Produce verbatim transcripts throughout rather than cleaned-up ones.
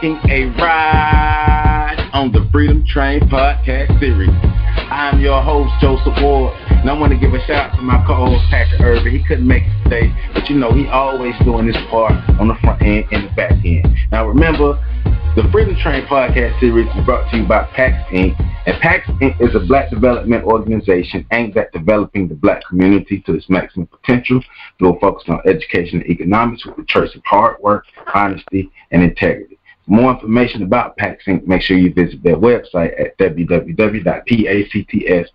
taking a ride on the Freedom Train podcast series. I'm your host, Joseph Ward, and I want to give a shout out to my co-host, Patrick Irvin. He couldn't make it today, but you know, he always doing his part on the front end and the back end. Now remember, the Freedom Train podcast series is brought to you by PAX Incorporated. And PAX Incorporated is a black development organization aimed at developing the black community to its maximum potential through a focus on education and economics with a choice of hard work, honesty, and integrity. For more information about PAX Incorporated, make sure you visit their website at w w w dot pactsinc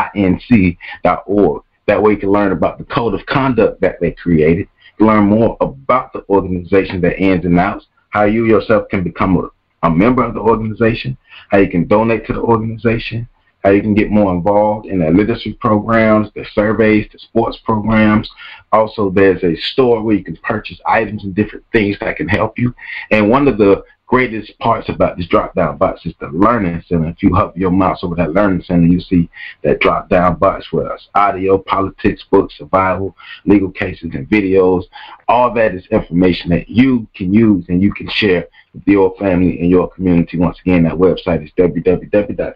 dot org. That way you can learn about the code of conduct that they created, learn more about the organization, their ins and outs, how you yourself can become a, a member of the organization, how you can donate to the organization, how you can get more involved in their literacy programs, their surveys, the sports programs. Also, there's a store where you can purchase items and different things that can help you. And one of the greatest parts about this drop-down box is the learning center. If you hover your mouse over that learning center, you see that drop-down box with us. Audio, politics, books, survival, legal cases, and videos. All that is information that you can use and you can share with your family and your community. Once again, that website is w w w dot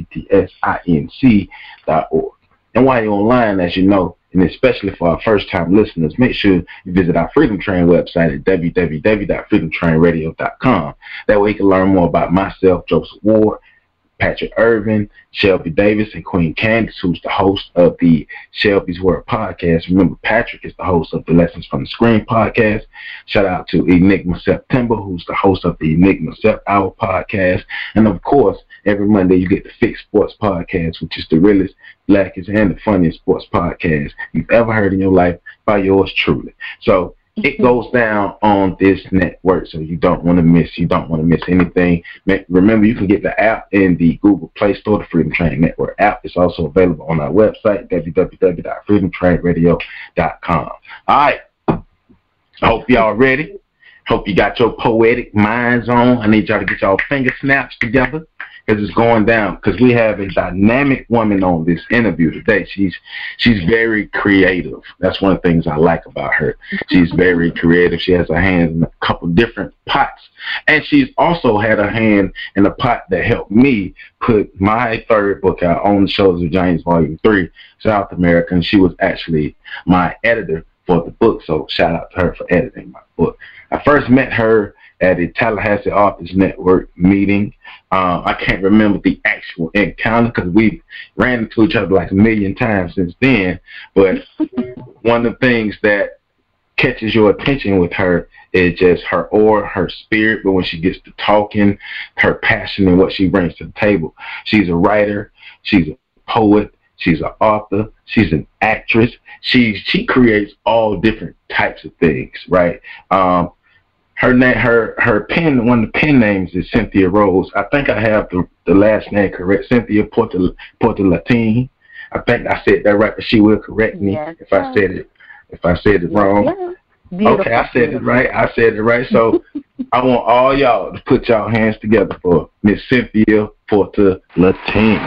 pactsinc dot org. And while you're online, as you know, and especially for our first-time listeners, make sure you visit our Freedom Train website at w w w dot freedom train radio dot com. That way you can learn more about myself, Joseph Ward, Patrick Irvin, Shelby Davis, and Queen Candace, who's the host of the Shelby's Word podcast. Remember, Patrick is the host of the Lessons from the Screen podcast. Shout out to Enigma September, who's the host of the Enigma Sep Hour podcast. And of course, every Monday you get the Fix Sports podcast, which is the realest, blackest, and the funniest sports podcast you've ever heard in your life by yours truly. So it goes down on this network, so you don't want to miss. You don't want to miss anything. Remember, you can get the app in the Google Play Store, the Freedom Train Network app. It's also available on our website, w w w dot freedom train radio dot com. All right. I hope y'all ready. Hope you got your poetic minds on. I need y'all to get y'all finger snaps together, because it's going down. Because we have a dynamic woman on this interview today. She's she's very creative. That's one of the things I like about her. She's very creative. She has her hands in a couple different pots. And she's also had her hand in a pot that helped me put my third book out, On the Shoulders of Giants, Volume three, South America. And she was actually my editor for the book. So shout out to her for editing my book. I first met her at a Tallahassee Authors Network meeting. Uh, I can't remember the actual encounter because we ran into each other like a million times since then. But one of the things that catches your attention with her is just her aura, her spirit. But when she gets to talking, her passion and what she brings to the table. She's a writer. She's a poet. She's an author. She's an actress. She she creates all different types of things, right? Um, Her name, her her pen, one of the pen names is Cynthia Rose. I think I have the, the last name correct, Cynthia Porta Porta-Latin. I think I said that right, but she will correct me yes, if I said it if I said it wrong. Yes. Okay, I said it right. I said it right. So I want all y'all to put y'all hands together for Miss Cynthia Porta-Latin.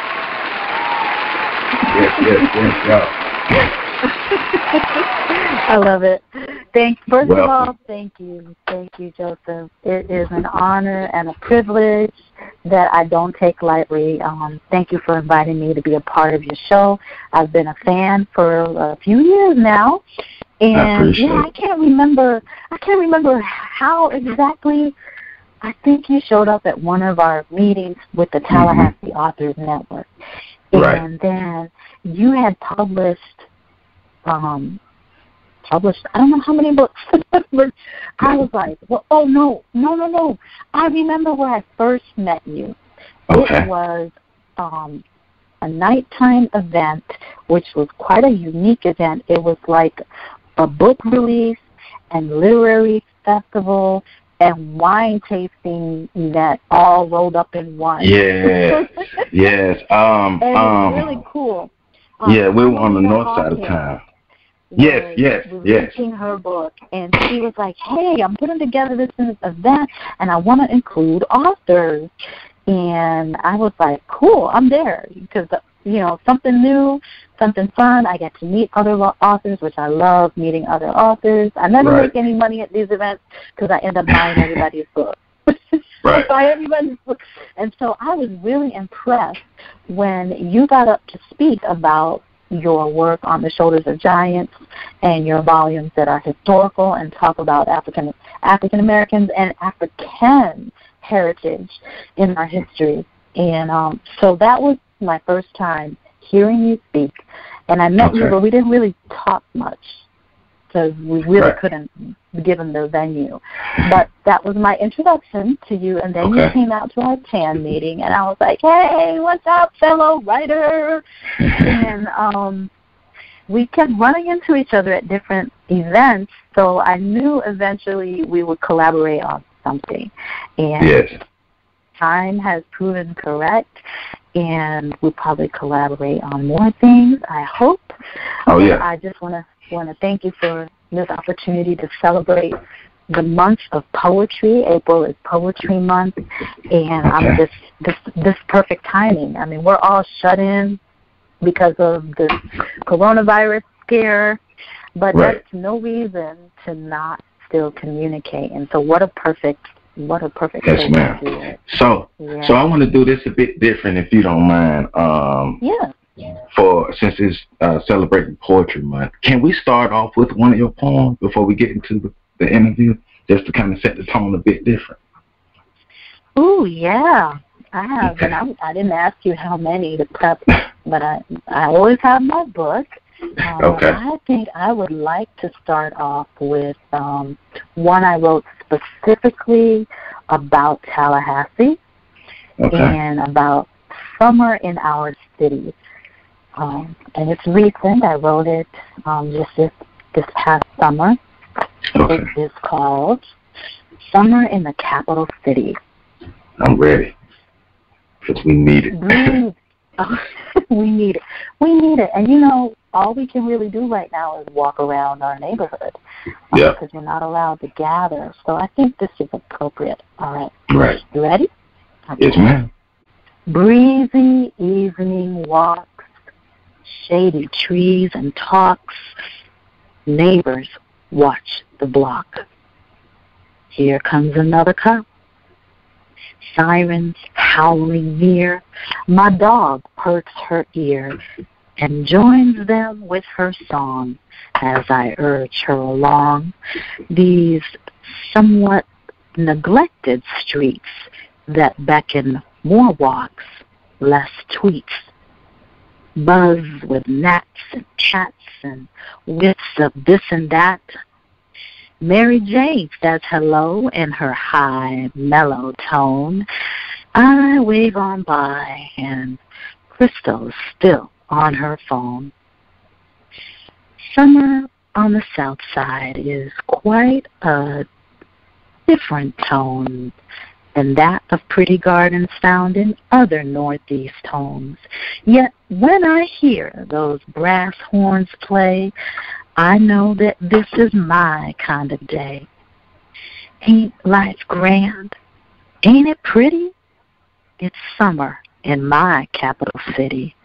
Yes, yes, yes, y'all. I love it. Thank, first Welcome. of all, thank you. Thank you, Joseph. It is an honor and a privilege that I don't take lightly. Um, thank you for inviting me to be a part of your show. I've been a fan for a few years now. And I yeah, I can't remember I can't remember how exactly. I think you showed up at one of our meetings with the Tallahassee mm-hmm. Authors Network. And right. then you had published um published, I don't know how many books, but I was like, well, oh, no, no, no, no. I remember where I first met you. Okay. It was um, a nighttime event, which was quite a unique event. It was like a book release and literary festival and wine tasting event all rolled up in one. Yes, yes. Um, and um, it was really cool. Um, yeah, we were on the north side of town. Yes, yes, yes. Reading her book, and she was like, "Hey, I'm putting together this event, and I want to include authors." And I was like, "Cool, I'm there," because you know, something new, something fun. I get to meet other authors, which I love meeting other authors. I never right. make any money at these events because I end up buying everybody's book. Right. By everybody's book. And so I was really impressed when you got up to speak about your work on the Shoulders of Giants and your volumes that are historical and talk about African African Americans and African heritage in our history. And um, so that was my first time hearing you speak. And I met okay. you, but we didn't really talk much because we really right. couldn't, given the venue. But that was my introduction to you, and then okay. you came out to our T A N meeting, and I was like, hey, what's up, fellow writer? And um, we kept running into each other at different events, so I knew eventually we would collaborate on something. And yes. time has proven correct, and we'll probably collaborate on more things, I hope. Oh, yeah. I just want to want to thank you for this opportunity to celebrate the month of poetry. April is Poetry Month, and okay. I'm just this this perfect timing. I mean, we're all shut in because of the coronavirus scare, but right. that's no reason to not still communicate. And so, what a perfect what a perfect yes, ma'am. To do it. So, yeah. so I want to do this a bit different, if you don't mind. Um, yeah. For since it's uh, celebrating Poetry Month, can we start off with one of your poems before we get into the, the interview, just to kind of set the tone a bit different? Oh yeah, I have, okay. and I, I didn't ask you how many to prep, but I I always have my book. Um, okay. I think I would like to start off with um, one I wrote specifically about Tallahassee okay. and about summer in our city. Um, and it's recent. I wrote it um, just this, this past summer. Okay. It is called Summer in the Capital City. I'm ready, because we need it. Breathe. Oh, we need it. We need it. And, you know, all we can really do right now is walk around our neighborhood. Um, yeah. Because we're not allowed to gather. So I think this is appropriate. All right. Right. You ready? Okay. Yes, ma'am. Breezy evening walks, shady trees and talks, neighbors watch the block. Here comes another cop. Sirens howling near. My dog perks her ear and joins them with her song as I urge her along these somewhat neglected streets that beckon more walks, less tweets. Buzz with gnats and cats and whiffs of this and that. Mary Jane says hello in her high, mellow tone. I wave on by, and Crystal's still on her phone. Summer on the south side is quite a different tone than that of pretty gardens found in other northeast homes. Yet when I hear those brass horns play, I know that this is my kind of day. Ain't life grand? Ain't it pretty? It's summer in my capital city.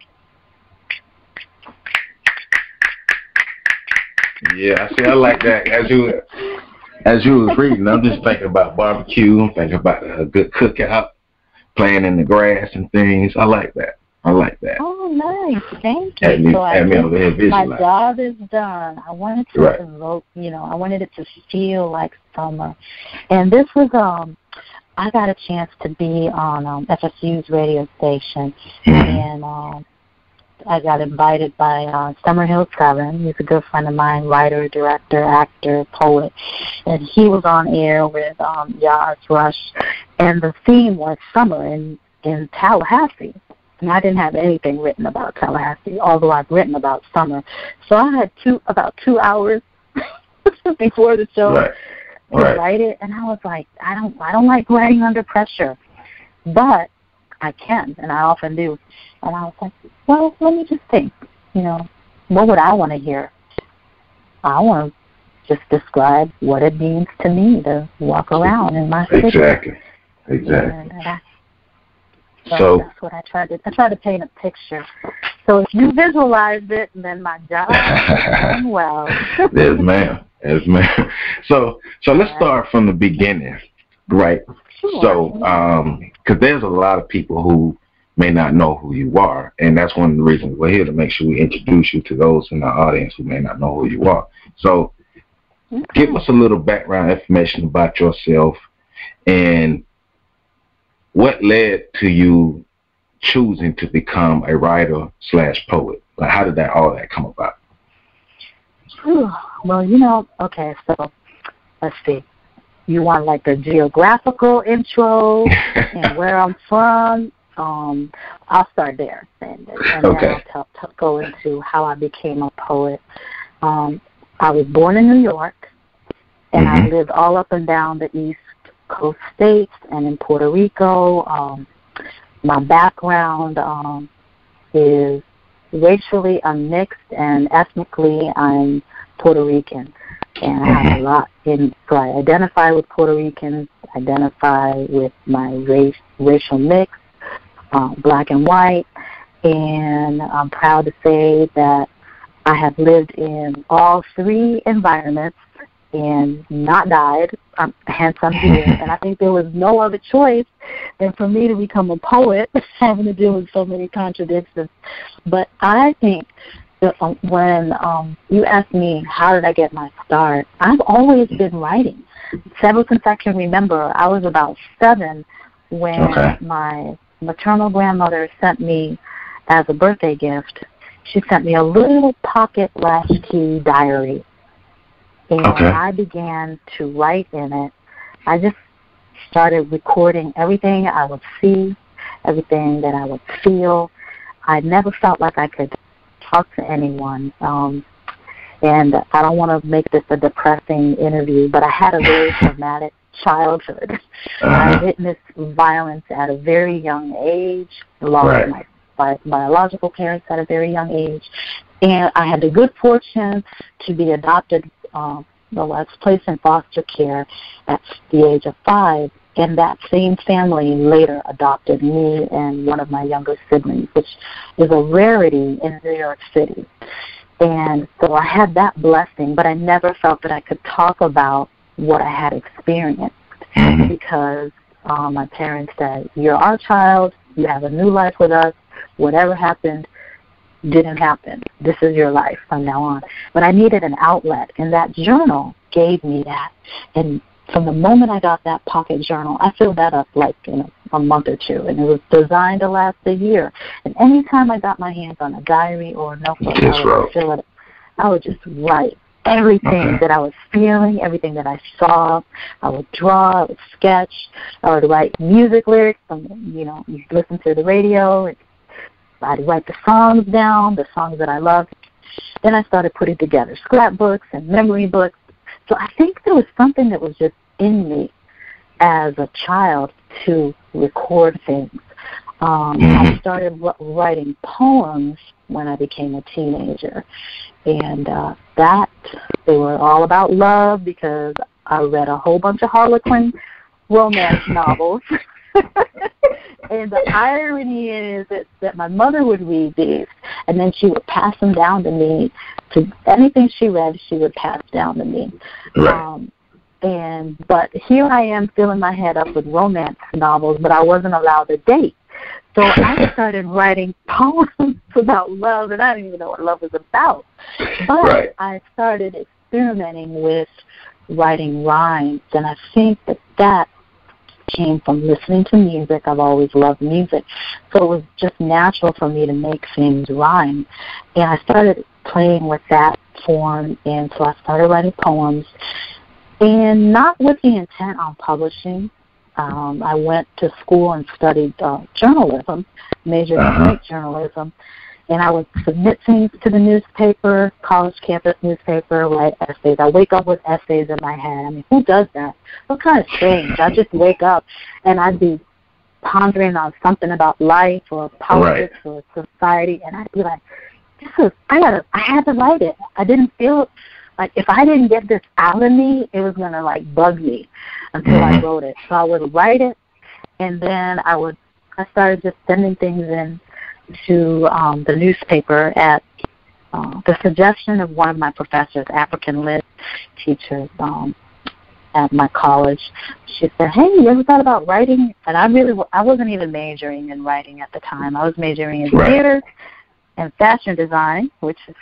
Yeah, see, I like that. As you as you was reading, I'm just thinking about barbecue. I'm thinking about a good cookout, playing in the grass and things. I like that. I like that. Oh, nice. Thank you. Had me, so had I me over here my visualizing. job is done. I wanted to right. evoke, you know, I wanted it to feel like summer. And this was, um, I got a chance to be on um, F S U's radio station, mm-hmm. and um, I got invited by uh, Summerhill Seven. He's a good friend of mine, writer, director, actor, poet. And he was on air with um, Yaz Rush, and the theme was summer in, in Tallahassee. And I didn't have anything written about Tallahassee, although I've written about summer. So I had two about two hours before the show right. to right. write it, and I was like, I don't, I don't like writing under pressure, but I can, and I often do. And I was like, well, let me just think. You know, what would I want to hear? I want to just describe what it means to me to walk around in my city. Exactly. Exactly. And, and I, So, so that's what I tried to. I tried to paint a picture. So if you visualize it, then my job is done well. Yes, ma'am. Yes, ma'am. So, so let's start from the beginning. Right. Sure. So, um, because there's a lot of people who may not know who you are, and that's one of the reasons we're here, to make sure we introduce you to those in our audience who may not know who you are. So, Okay. give us a little background information about yourself and what led to you choosing to become a writer slash poet. Like, how did that all that come about? Whew. Well, you know, okay, so let's see. You want like the geographical intro and where I'm from? Um, I'll start there, and, and Okay. then I'll t- t- go into how I became a poet. Um, I was born in New York, and Mhm. I lived all up and down the East Coast states and in Puerto Rico. Um, my background um, is racially I'm mixed, and ethnically I'm Puerto Rican. And I have a lot in, so I identify with Puerto Ricans, identify with my race, racial mix, um, black and white, and I'm proud to say that I have lived in all three environments and not died, um, hence I'm here. And I think there was no other choice than for me to become a poet, having to deal with so many contradictions. But I think that um, when um, you ask me how did I get my start, I've always been writing. Ever since I can remember, I was about seven when Okay. my maternal grandmother sent me, as a birthday gift, she sent me a little pocket latchkey diary. And Okay. I began to write in it. I just started recording everything I would see, everything that I would feel. I never felt like I could talk to anyone. Um, and I don't want to make this a depressing interview, but I had a very traumatic childhood. Uh-huh. I witnessed violence at a very young age, lost Right. my bi- biological parents at a very young age, and I had the good fortune to be adopted. Um, well, I was placed in foster care at the age of five, and that same family later adopted me and one of my younger siblings, which is a rarity in New York City. And so I had that blessing, but I never felt that I could talk about what I had experienced Mhm. because um, my parents said, you're our child, you have a new life with us, whatever happened didn't happen. This is your life from now on. But I needed an outlet, and that journal gave me that. And from the moment I got that pocket journal, I filled that up like in a, a month or two, and it was designed to last a year. And anytime I got my hands on a diary or a notebook, Just I would wrote. fill it. I would just write everything Okay. that I was feeling, everything that I saw. I would draw, I would sketch, I would write music lyrics from, you know, you listen to the radio. And I'd write the songs down, the songs that I loved. Then I started putting together scrapbooks and memory books. So I think there was something that was just in me as a child to record things. Um, Mhm. I started w- writing poems when I became a teenager. And uh, that, they were all about love because I read a whole bunch of Harlequin romance novels. And the irony is that, that my mother would read these, and then she would pass them down to me. To anything she read, she would pass down to me. Right. Um, and but here I am filling my head up with romance novels, but I wasn't allowed to date. So I started writing poems about love, and I didn't even know what love was about. But Right. I started experimenting with writing rhymes, and I think that that came from listening to music. I've always loved music. So it was just natural for me to make things rhyme. And I started playing with that form, and so I started writing poems. And not with the intent on publishing. Um, I went to school and studied uh, journalism, majored Uh-huh. in print journalism. And I would submit things to the newspaper, college campus newspaper, write essays. I wake up with essays in my head. I mean, who does that? What kind of strange? I just wake up and I'd be pondering on something about life or politics or society, and I'd be like, "This is I gotta, I had to write it." I didn't feel like if I didn't get this out of me, it was gonna like bug me until Mhm. I wrote it. So I would write it, and then I would. I started just sending things in to um, the newspaper at uh, the suggestion of one of my professors, African Lit teachers, um, at my college. She said, hey, you ever thought about writing? And I really, I wasn't even majoring in writing at the time. I was majoring in right. theater and fashion design, which is,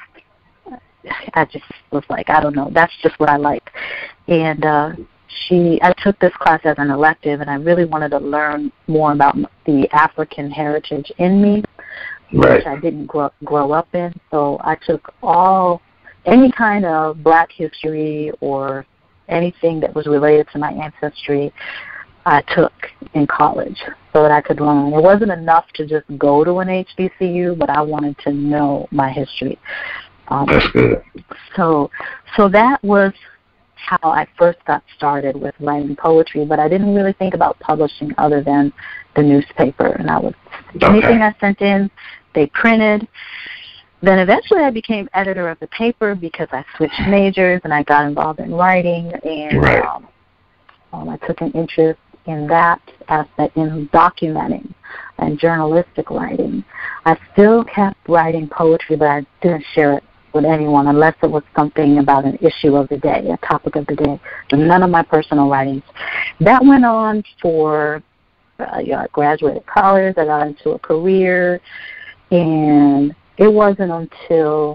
I just was like, I don't know, that's just what I like. And uh, she, I took this class as an elective, and I really wanted to learn more about the African heritage in me, right. which I didn't grow, grow up in. So I took all, any kind of Black history or anything that was related to my ancestry, I took in college so that I could learn. It wasn't enough to just go to an H B C U, but I wanted to know my history. Um, That's good. So, so that was how I first got started with writing poetry, but I didn't really think about publishing other than the newspaper. And I was, okay. anything I sent in, they printed. Then eventually I became editor of the paper because I switched majors and I got involved in writing, and right. um, um, I took an interest in that aspect, in documenting and journalistic writing. I still kept writing poetry, but I didn't share it with anyone unless it was something about an issue of the day, a topic of the day. So none of my personal writings. That went on for, uh, you know, I graduated college, I got into a career, and it wasn't until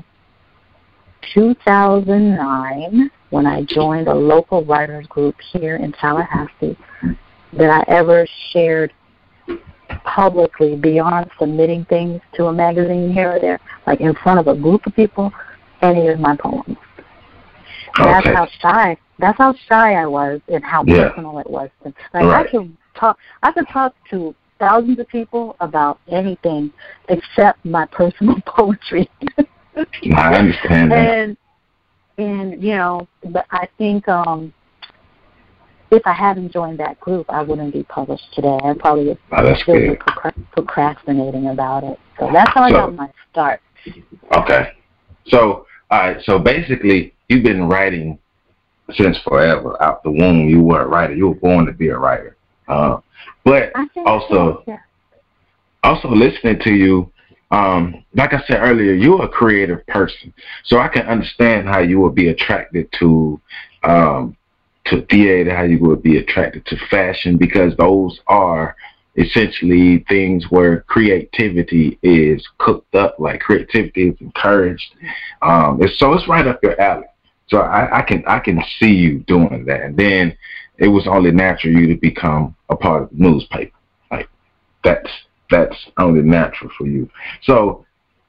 two thousand nine when I joined a local writers group here in Tallahassee that I ever shared publicly, beyond submitting things to a magazine here or there, like in front of a group of people, any of my poems. Okay. That's how shy. That's how shy I was, and how yeah. personal it was. Like right. I could talk. I could talk to thousands of people about anything except my personal poetry. I understand that. And and you know, but I think um, if I hadn't joined that group, I wouldn't be published today. I probably would oh, still be procrastinating about it. So that's how so, I got my start. Okay. So all right. So basically, you've been writing since forever. Out the womb, you were a writer. You were born to be a writer. Uh, but also, so, yeah. also listening to you, um, like I said earlier, you're a creative person. So I can understand how you would be attracted to um, to theater, how you would be attracted to fashion, because those are essentially things where creativity is cooked up, like creativity is encouraged. Um, it's, so it's right up your alley. So I, I can I can see you doing that. And then it was only natural you to become a part of the newspaper. Like that's that's only natural for you. So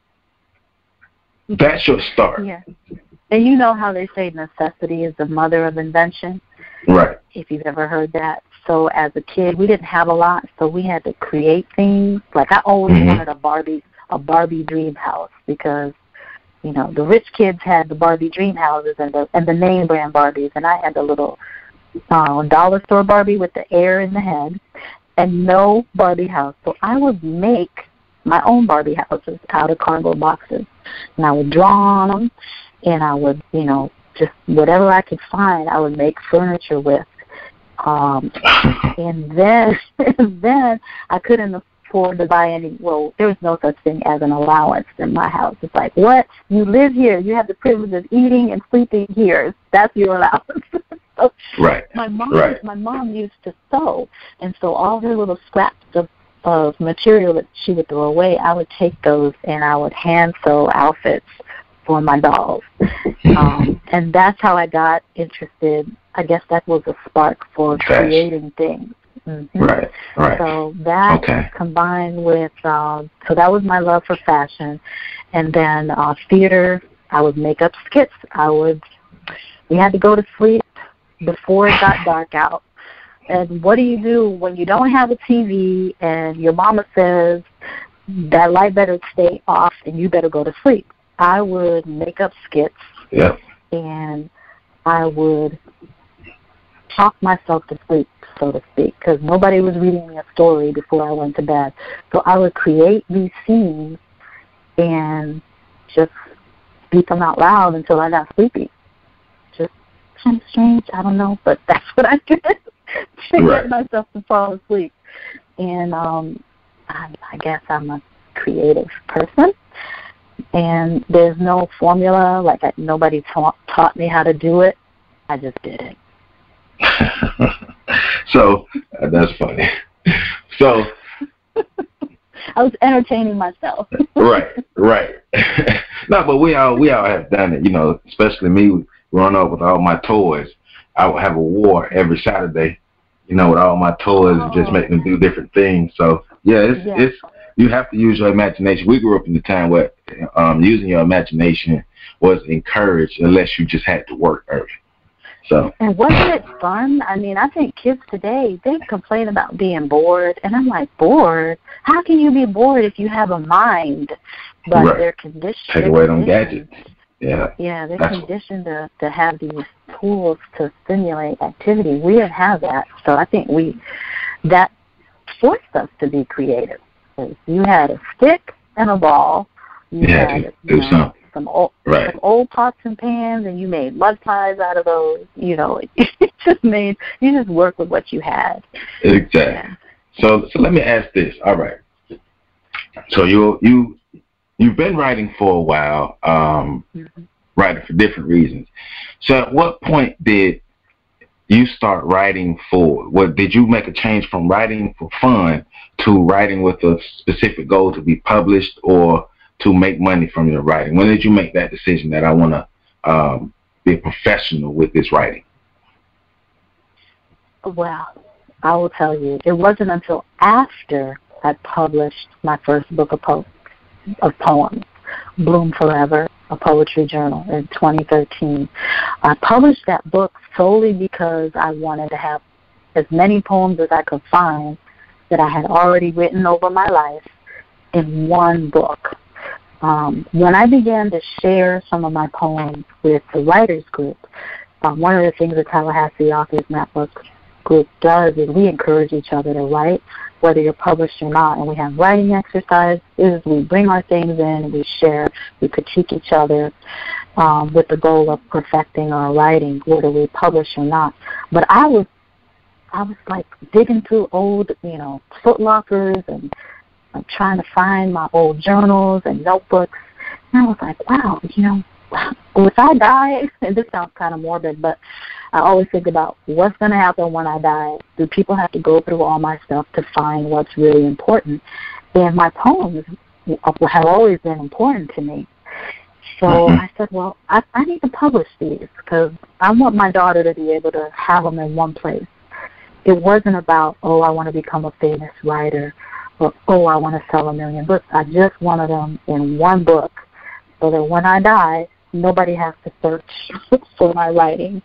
that's your start. Yeah. And you know how they say necessity is the mother of invention? Right. If you've ever heard that. So as a kid, we didn't have a lot, so we had to create things. Like I always mm-hmm. wanted a Barbie a Barbie dream house because, you know, the rich kids had the Barbie dream houses and the and the name brand Barbies, and I had the little Uh, dollar store Barbie with the air in the head and no Barbie house. So I would make my own Barbie houses out of cardboard boxes, and I would draw on them, and I would, you know, just whatever I could find, I would make furniture with. Um, and then, and then I couldn't afford to buy any. Well, there was no such thing as an allowance in my house. It's like, what? You live here. You have the privilege of eating and sleeping here. That's your allowance. So right. My mom, right. my mom used to sew, and so all her little scraps of, of material that she would throw away, I would take those and I would hand sew outfits for my dolls. Um, and that's how I got interested. I guess that was a spark for Fashion. creating things. Mm-hmm. Right, right. So that okay. combined with, um, so that was my love for fashion. And then uh, theater, I would make up skits. I would, we had to go to sleep before it got dark out. And what do you do when you don't have a T V and your mama says that light better stay off and you better go to sleep? I would make up skits. Yep. And I would talk myself to sleep, so to speak, because nobody was reading me a story before I went to bed. So I would create these scenes and just speak them out loud until I got sleepy. Just kind of strange, I don't know, but that's what I did to right. get myself to fall asleep. And um, I, I guess I'm a creative person. And there's no formula, like I, nobody ta- taught me how to do it. I just did it. So uh, that's funny. So I was entertaining myself. right, right. No, but we all we all have done it. You know, especially me growing up with all my toys. I would have a war every Saturday. You know, with all my toys, and just make them do different things. So yeah, it's Yeah. it's you have to use your imagination. We grew up in the time where um, using your imagination was encouraged, unless you just had to work early. So. And wasn't it fun? I mean, I think kids today, they complain about being bored. And I'm like, bored? How can you be bored if you have a mind? But Right. they're conditioned. Take away them gadgets. Yeah. Yeah, they're That's conditioned to, to have these tools to stimulate activity. We didn't have that. So I think we that forced us to be creative. You had a stick and a ball. You Yeah, had to you do know, something. some old, Right. some old pots and pans, and you made mud pies out of those. You know, it just made you just work with what you had. Exactly. Yeah. So, so let me ask this. All right. So you you you've been writing for a while, um, Mm-hmm. writing for different reasons. So, at what point did you start writing for? What did you make a change from writing for fun to writing with a specific goal to be published or to make money from your writing? When did you make that decision that I want to um, be a professional with this writing? Well, I will tell you, it wasn't until after I published my first book of, po- of poems, Bloom Forever, a poetry journal, in twenty thirteen. I published that book solely because I wanted to have as many poems as I could find that I had already written over my life in one book. Um, when I began to share some of my poems with the writers group, um, one of the things the Tallahassee Authors Network group does is we encourage each other to write, whether you're published or not. And we have writing exercises. We bring our things in, we share, we critique each other um, with the goal of perfecting our writing, whether we publish or not. But I was, I was like digging through old, you know, foot lockers and uh, trying to find my old journals and notebooks. And I was like, wow, you know, if I die, and this sounds kind of morbid, but I always think about what's going to happen when I die. Do people have to go through all my stuff to find what's really important? And my poems have always been important to me. So Mm-hmm. I said, well, I, I need to publish these because I want my daughter to be able to have them in one place. It wasn't about, oh, I want to become a famous writer, or, oh, I want to sell a million books. I just wanted them in one book so that when I die, nobody has to search for my writing.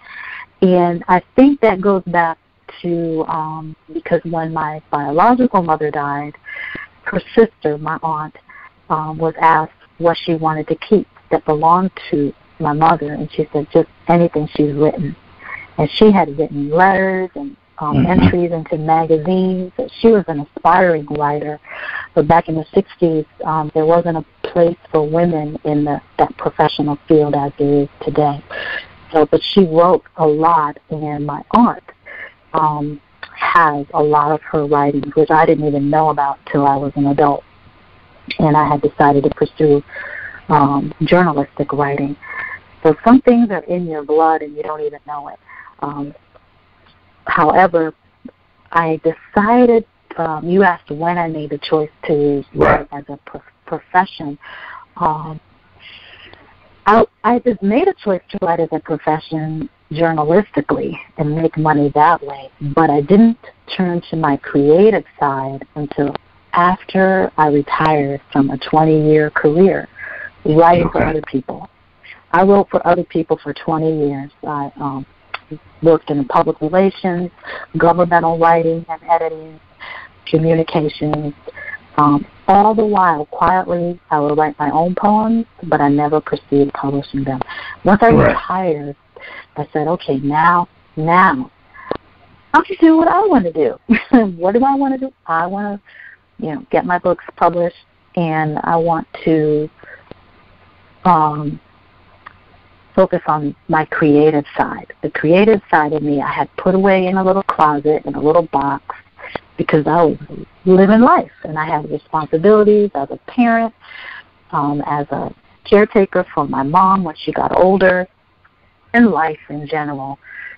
And I think that goes back to, um, because when my biological mother died, her sister, my aunt, um, was asked what she wanted to keep that belonged to my mother, and she said just anything she's written. And she had written letters and um, mm-hmm. entries into magazines. She was an aspiring writer, but back in the sixties, um, there wasn't a place for women in the, that professional field as there is today. So, but she wrote a lot, and my aunt um, has a lot of her writings, which I didn't even know about till I was an adult. And I had decided to pursue um, journalistic writing. So some things are in your blood and you don't even know it. Um, however, I decided, um, you asked when I made the choice to write as a pro- profession. Um, I, I just made a choice to write as a profession journalistically and make money that way, but I didn't turn to my creative side until after I retired from a twenty-year career writing okay. for other people. I wrote for other people for twenty years. I um, worked in public relations, governmental writing and editing, communications. Um, all the while, quietly, I would write my own poems, but I never pursued publishing them. Once I right. retired, I said, okay, now, now, I can do what I want to do. What do I want to do? I want to, you know, get my books published, and I want to um, focus on my creative side. The creative side of me I had put away in a little closet, in a little box, because I was living life, and I had responsibilities as a parent, um, as a caretaker for my mom when she got older, and life in general.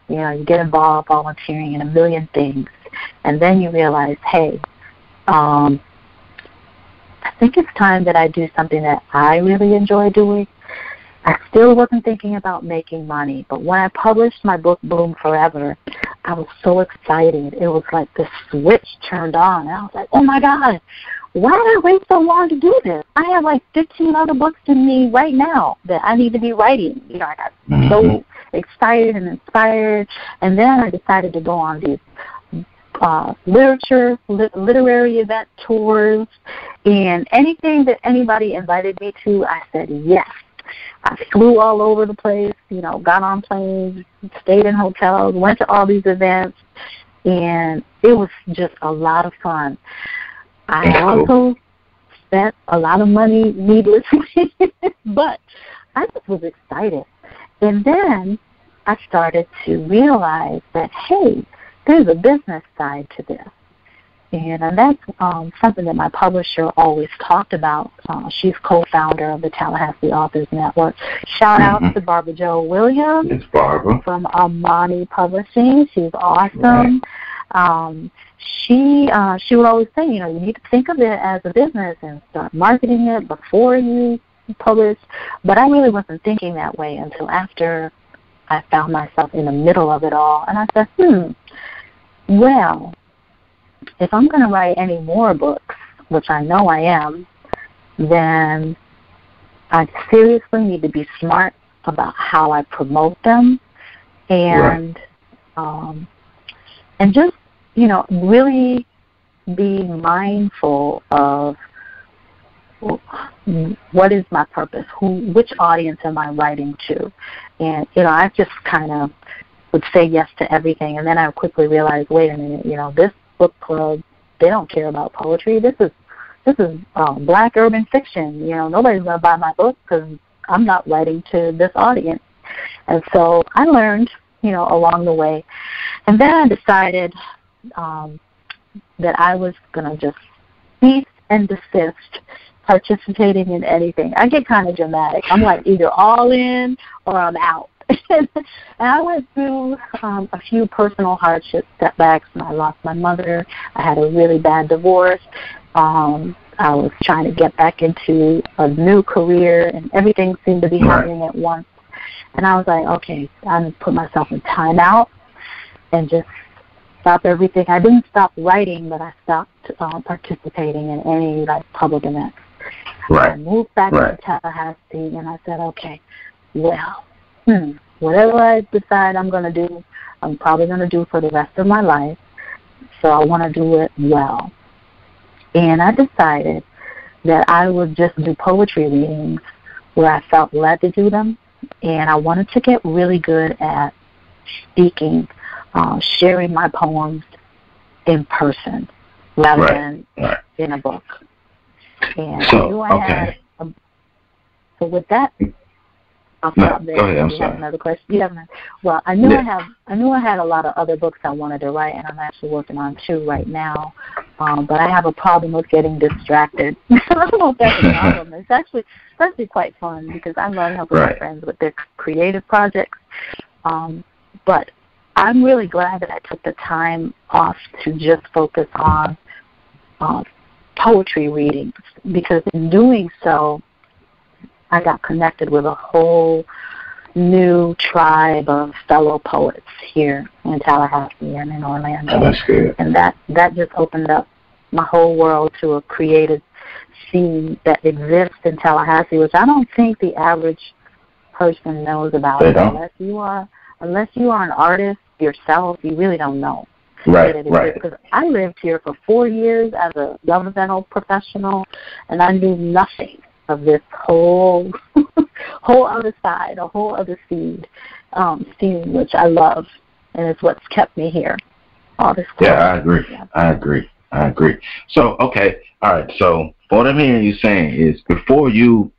You know, you get involved volunteering in a million things, and then you realize, hey, um, I think it's time that I do something that I really enjoy doing. I still wasn't thinking about making money, but when I published my book, Bloom Forever, I was so excited. It was like the switch turned on, and I was like, oh, my God, why did I wait so long to do this? I have like fifteen other books in me right now that I need to be writing. You know, I got mm-hmm. so excited and inspired, and then I decided to go on these uh, literature, li- literary event tours, and anything that anybody invited me to, I said yes. I flew all over the place, you know, got on planes, stayed in hotels, went to all these events, and it was just a lot of fun. I also spent a lot of money needlessly, but I just was excited. And then I started to realize that, hey, there's a business side to this. And, and that's um, something that my publisher always talked about. Uh, she's co-founder of the Tallahassee Authors Network. Shout mm-hmm. out to Barbara Jo Williams it's Barbara. from Amani Publishing. She's awesome. Right. Um, she uh, she would always say, you know, you need to think of it as a business and start marketing it before you publish. But I really wasn't thinking that way until after I found myself in the middle of it all. And I said, hmm, well, if I'm going to write any more books, which I know I am, then I seriously need to be smart about how I promote them and right. um, and just, you know, really be mindful of what is my purpose, who, which audience am I writing to? And, you know, I just kind of would say yes to everything, and then I would quickly realize, wait a minute, you know, this book club, they don't care about poetry. This is this is um, black urban fiction. You know, nobody's going to buy my book because I'm not writing to this audience. And so I learned, you know, along the way. And then I decided um, that I was going to just cease and desist participating in anything. I get kind of dramatic. I'm like either all in or I'm out. And I went through um, a few personal hardship setbacks. I lost my mother. I had a really bad divorce. Um, I was trying to get back into a new career, and everything seemed to be happening at once. And I was like, okay, I'm going to put myself in timeout and just stop everything. I didn't stop writing, but I stopped uh, participating in any like public events. Right. I moved back right. to Tallahassee, and I said, okay, well, Hmm. whatever I decide I'm going to do, I'm probably going to do for the rest of my life, so I want to do it well. And I decided that I would just do poetry readings where I felt led to do them, and I wanted to get really good at speaking, uh, sharing my poems in person rather right. than right. in a book. And so, I knew I okay. had a, so with that, I'll no, stop there. go ahead, I'm you sorry. have another question? You have another, well, I knew yeah. I have. I knew I had a lot of other books I wanted to write, and I'm actually working on two right now. Um, but I have a problem with getting distracted. I don't know if that's a problem. It's actually, it's actually quite fun because I love helping right. my friends with their creative projects. Um, but I'm really glad that I took the time off to just focus on uh, poetry readings, because in doing so, I got connected with a whole new tribe of fellow poets here in Tallahassee and in Orlando. Oh, that's good. And that, that just opened up my whole world to a creative scene that exists in Tallahassee, which I don't think the average person knows about. They don't. Unless you are, unless you are an artist yourself, you really don't know. Right, right. Because I lived here for four years as a governmental professional, and I knew nothing of this whole whole other side, a whole other seed, um, scene, which I love, and it's what's kept me here. All this time. Yeah, I agree. Yeah. I agree. I agree. So, okay, all right. So, what I'm hearing you saying is, before you,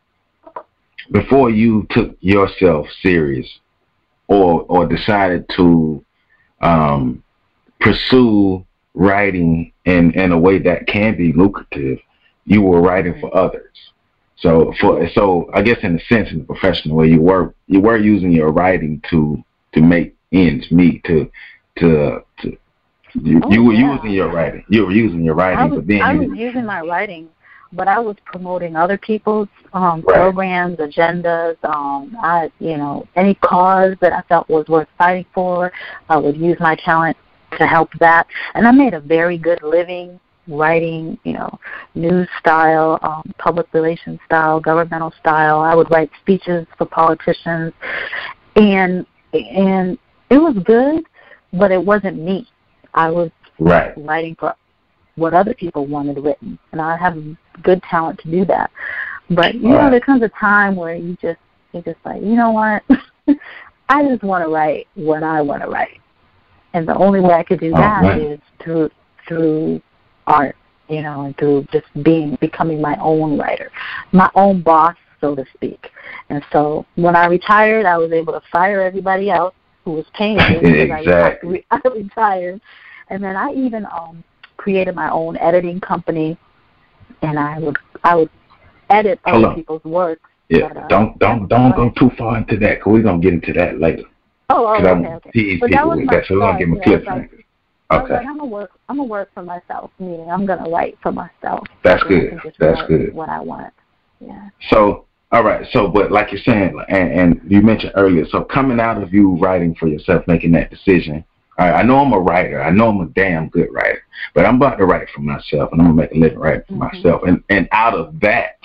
before you took yourself serious, or or decided to um, pursue writing in in a way that can be lucrative, you were writing for others. So, for so I guess in a sense, in the professional way, you were you were using your writing to to make ends meet to to to you, Oh, you were yeah. using your writing. You were using your writing, I was, but then I you, was using my writing, but I was promoting other people's um, Right. programs, agendas. Um, I, you know, any cause that I felt was worth fighting for, I would use my talent to help that. And I made a very good living writing, you know, news style, um, public relations style, governmental style. I would write speeches for politicians, and and it was good, but it wasn't me. I was right. writing for what other people wanted written, and I have good talent to do that. But you Right. know, there comes a time where you just you're just like, you know what, I just want to write what I want to write, and the only way I could do Oh, that right. is through through art, you know, and through just being becoming my own writer, my own boss, so to speak. And so when I retired, I was able to fire everybody else who was paying me because Exactly. I, I retired. And then I even um, created my own editing company, and I would I would edit Hold other on. people's work. Yeah, But, uh, don't don't yeah, don't go go ahead. too far into that, because we're gonna get into that later. Oh, oh, Because I okay, want okay. to tease But that people was with my that, so we're gonna start. give them You know, it's cliffhangers. like, I was Okay, like, I'm gonna work. I'm gonna work for myself. Meaning, I'm gonna write for myself. that's And I good. can just That's write good. what I want. Yeah. So, all right. So, but like you're saying, and, and you mentioned earlier, so coming out of you writing for yourself, making that decision. All right, I know I'm a writer. I know I'm a damn good writer, but I'm about to write for myself, and I'm gonna make a living writing for Mm-hmm. myself. And and out of that,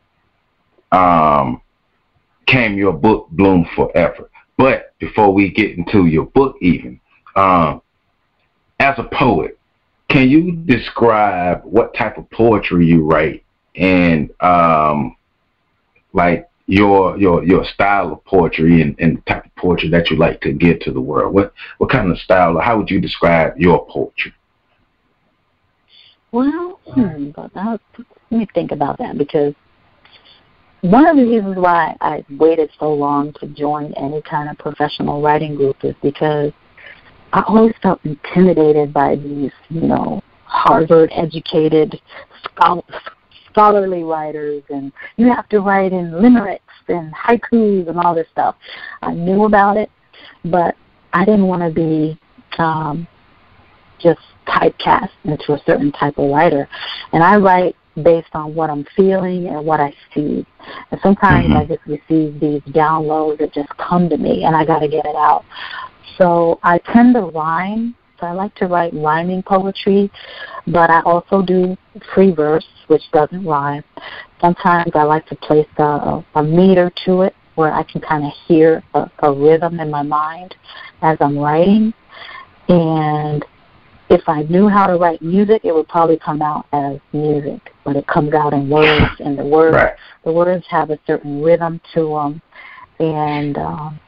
um, came your book, Bloom Forever. But before we get into your book, even um, as a poet, can you describe what type of poetry you write, and um, like your your your style of poetry, and, and the type of poetry that you like to give to the world? What what kind of style, or how would you describe your poetry? Well, hmm, but now, let me think about that, because one of the reasons why I waited so long to join any kind of professional writing group is because I always felt intimidated by these, you know, Harvard-educated schol- scholarly writers, and you have to write in limericks and haikus and all this stuff. I knew about it, but I didn't want to be um, just typecast into a certain type of writer. And I write based on what I'm feeling and what I see. And sometimes Mm-hmm. I just receive these downloads that just come to me, and I got to get it out. So I tend to rhyme. So I like to write rhyming poetry, but I also do free verse, which doesn't rhyme. Sometimes I like to place a, a meter to it where I can kind of hear a, a rhythm in my mind as I'm writing. And if I knew how to write music, it would probably come out as music, but it comes out in words, and the words Right. the words have a certain rhythm to them, and um,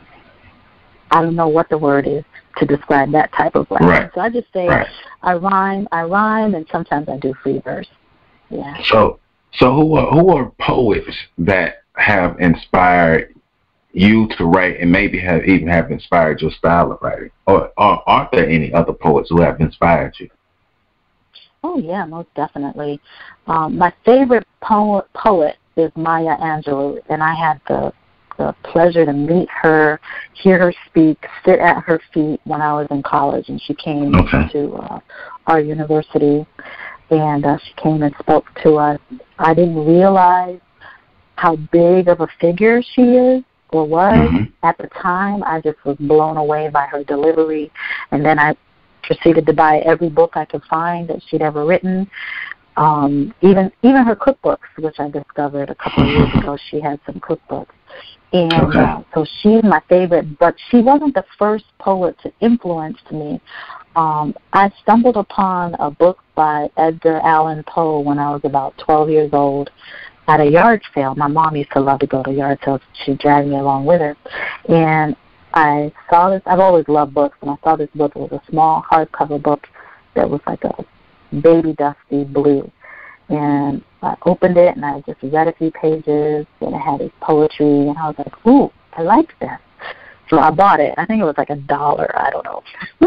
I don't know what the word is to describe that type of writing. Right. So I just say Right. I rhyme, I rhyme, and sometimes I do free verse. Yeah. So so who are who are poets that have inspired you to write, and maybe have even have inspired your style of writing? Or, or aren't there any other poets who have inspired you? Oh, yeah, most definitely. Um, my favorite poet, poet is Maya Angelou, and I had the, the pleasure to meet her, hear her speak, sit at her feet when I was in college, and she came Okay. to uh, our university, and uh, she came and spoke to us. I didn't realize how big of a figure she is or was. Mm-hmm. At the time. I just was blown away by her delivery, and then I proceeded to buy every book I could find that she'd ever written. Um, even even her cookbooks, which I discovered a couple of years ago, she had some cookbooks. And Okay. uh, so she's my favorite, but she wasn't the first poet to influence me. Um, I stumbled upon a book by Edgar Allan Poe when I was about twelve years old at a yard sale. My mom used to love to go to yard sales. She'd drag me along with her. And I saw this. I've always loved books, and I saw this book. It was a small hardcover book that was like a baby dusty blue. And I opened it, and I just read a few pages, and it had his poetry, and I was like, ooh, I like this. So I bought it. I think it was like a dollar. I don't know.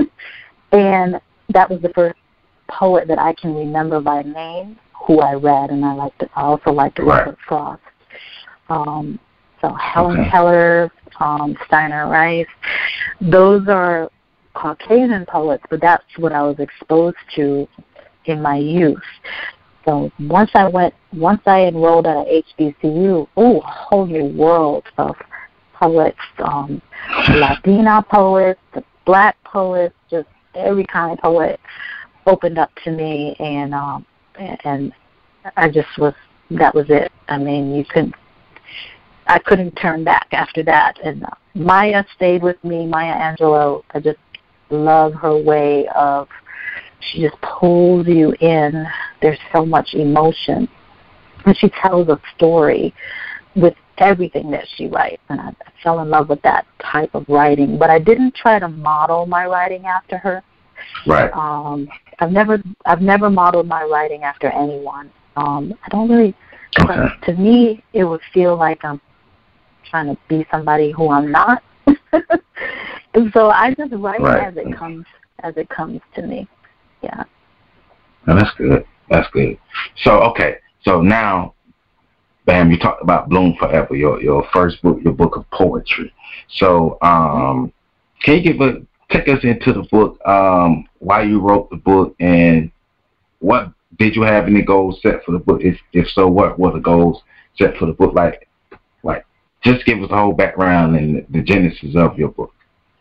And that was the first poet that I can remember by name who I read, and I liked it. I also liked Right. Robert Frost. Um, so Helen Okay. Keller, um, Steiner Rice. those are Caucasian poets, but that's what I was exposed to in my youth. So once I went, once I enrolled at a H B C U, oh, a whole new world of poets, um, Latina poets, the black poets, just every kind of poet opened up to me, and um, and I just was, that was it. I mean, you couldn't, I couldn't turn back after that. And uh, Maya stayed with me, Maya Angelou. I just love her way of, she just pulls you in. There's so much emotion. And she tells a story with everything that she writes. And I, I fell in love with that type of writing. But I didn't try to model my writing after her. Right. Um, I've never I've never modeled my writing after anyone. Um, I don't really, Okay. to me, it would feel like I'm trying to be somebody who I'm not. And so I just write Right. as it comes, as it comes to me. Yeah. No, that's good. That's good. So, okay. So now, bam, you talked about Bloom Forever, your your first book, your book of poetry. So, um, can you give a, take us into the book, um, why you wrote the book, and what, did you have any goals set for the book? If if so, what were the goals set for the book? Like, like, just give us the whole background and the, the genesis of your book.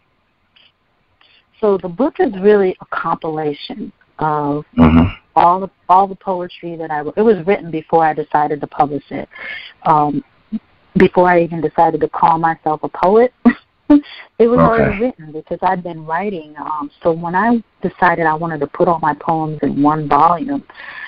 So the book is really a compilation of Mm-hmm. all the all the poetry that I wrote. It was written before I decided to publish it. Um, before I even decided to call myself a poet, it was Okay. already written because I'd been writing. Um, so when I decided I wanted to put all my poems in one volume,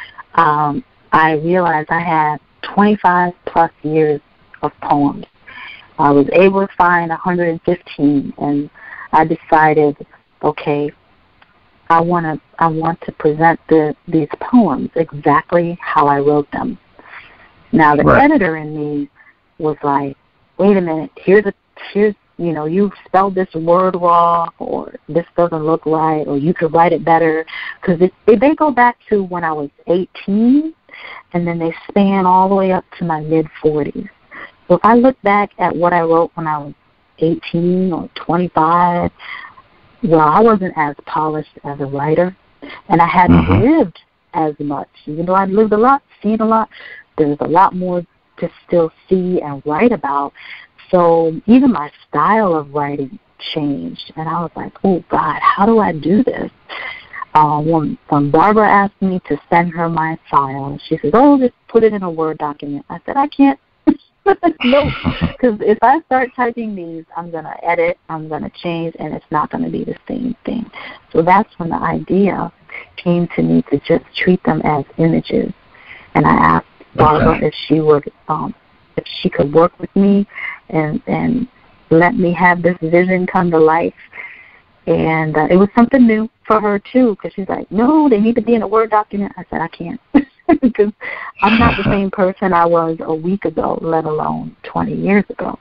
um, I realized I had twenty-five plus years of poems. I was able to find one hundred fifteen, and I decided, okay, I want to I want to present the, these poems exactly how I wrote them. Now the Right. editor in me was like, wait a minute, here's a here's you know, you spelled this word wrong, or this doesn't look right, or you could write it better, because it, it, they go back to when I was eighteen, and then they span all the way up to my mid forties. So if I look back at what I wrote when I was eighteen or twenty-five, well, I wasn't as polished as a writer, and I hadn't Mm-hmm. lived as much. Even though I'd lived a lot, seen a lot, there's a lot more to still see and write about. So even my style of writing changed, and I was like, oh, God, how do I do this? Uh, when, when Barbara asked me to send her my file, she said, oh, just put it in a Word document. I said, I can't. No, because if I start typing these, I'm going to edit, I'm going to change, and it's not going to be the same thing. So that's when the idea came to me to just treat them as images. And I asked Barbara Okay. if she would, um, if she could work with me and and let me have this vision come to life. And uh, it was something new for her too, because she's like, no, they need to be in a Word document. I said, I can't, because I'm not the same person I was a week ago, let alone twenty years ago.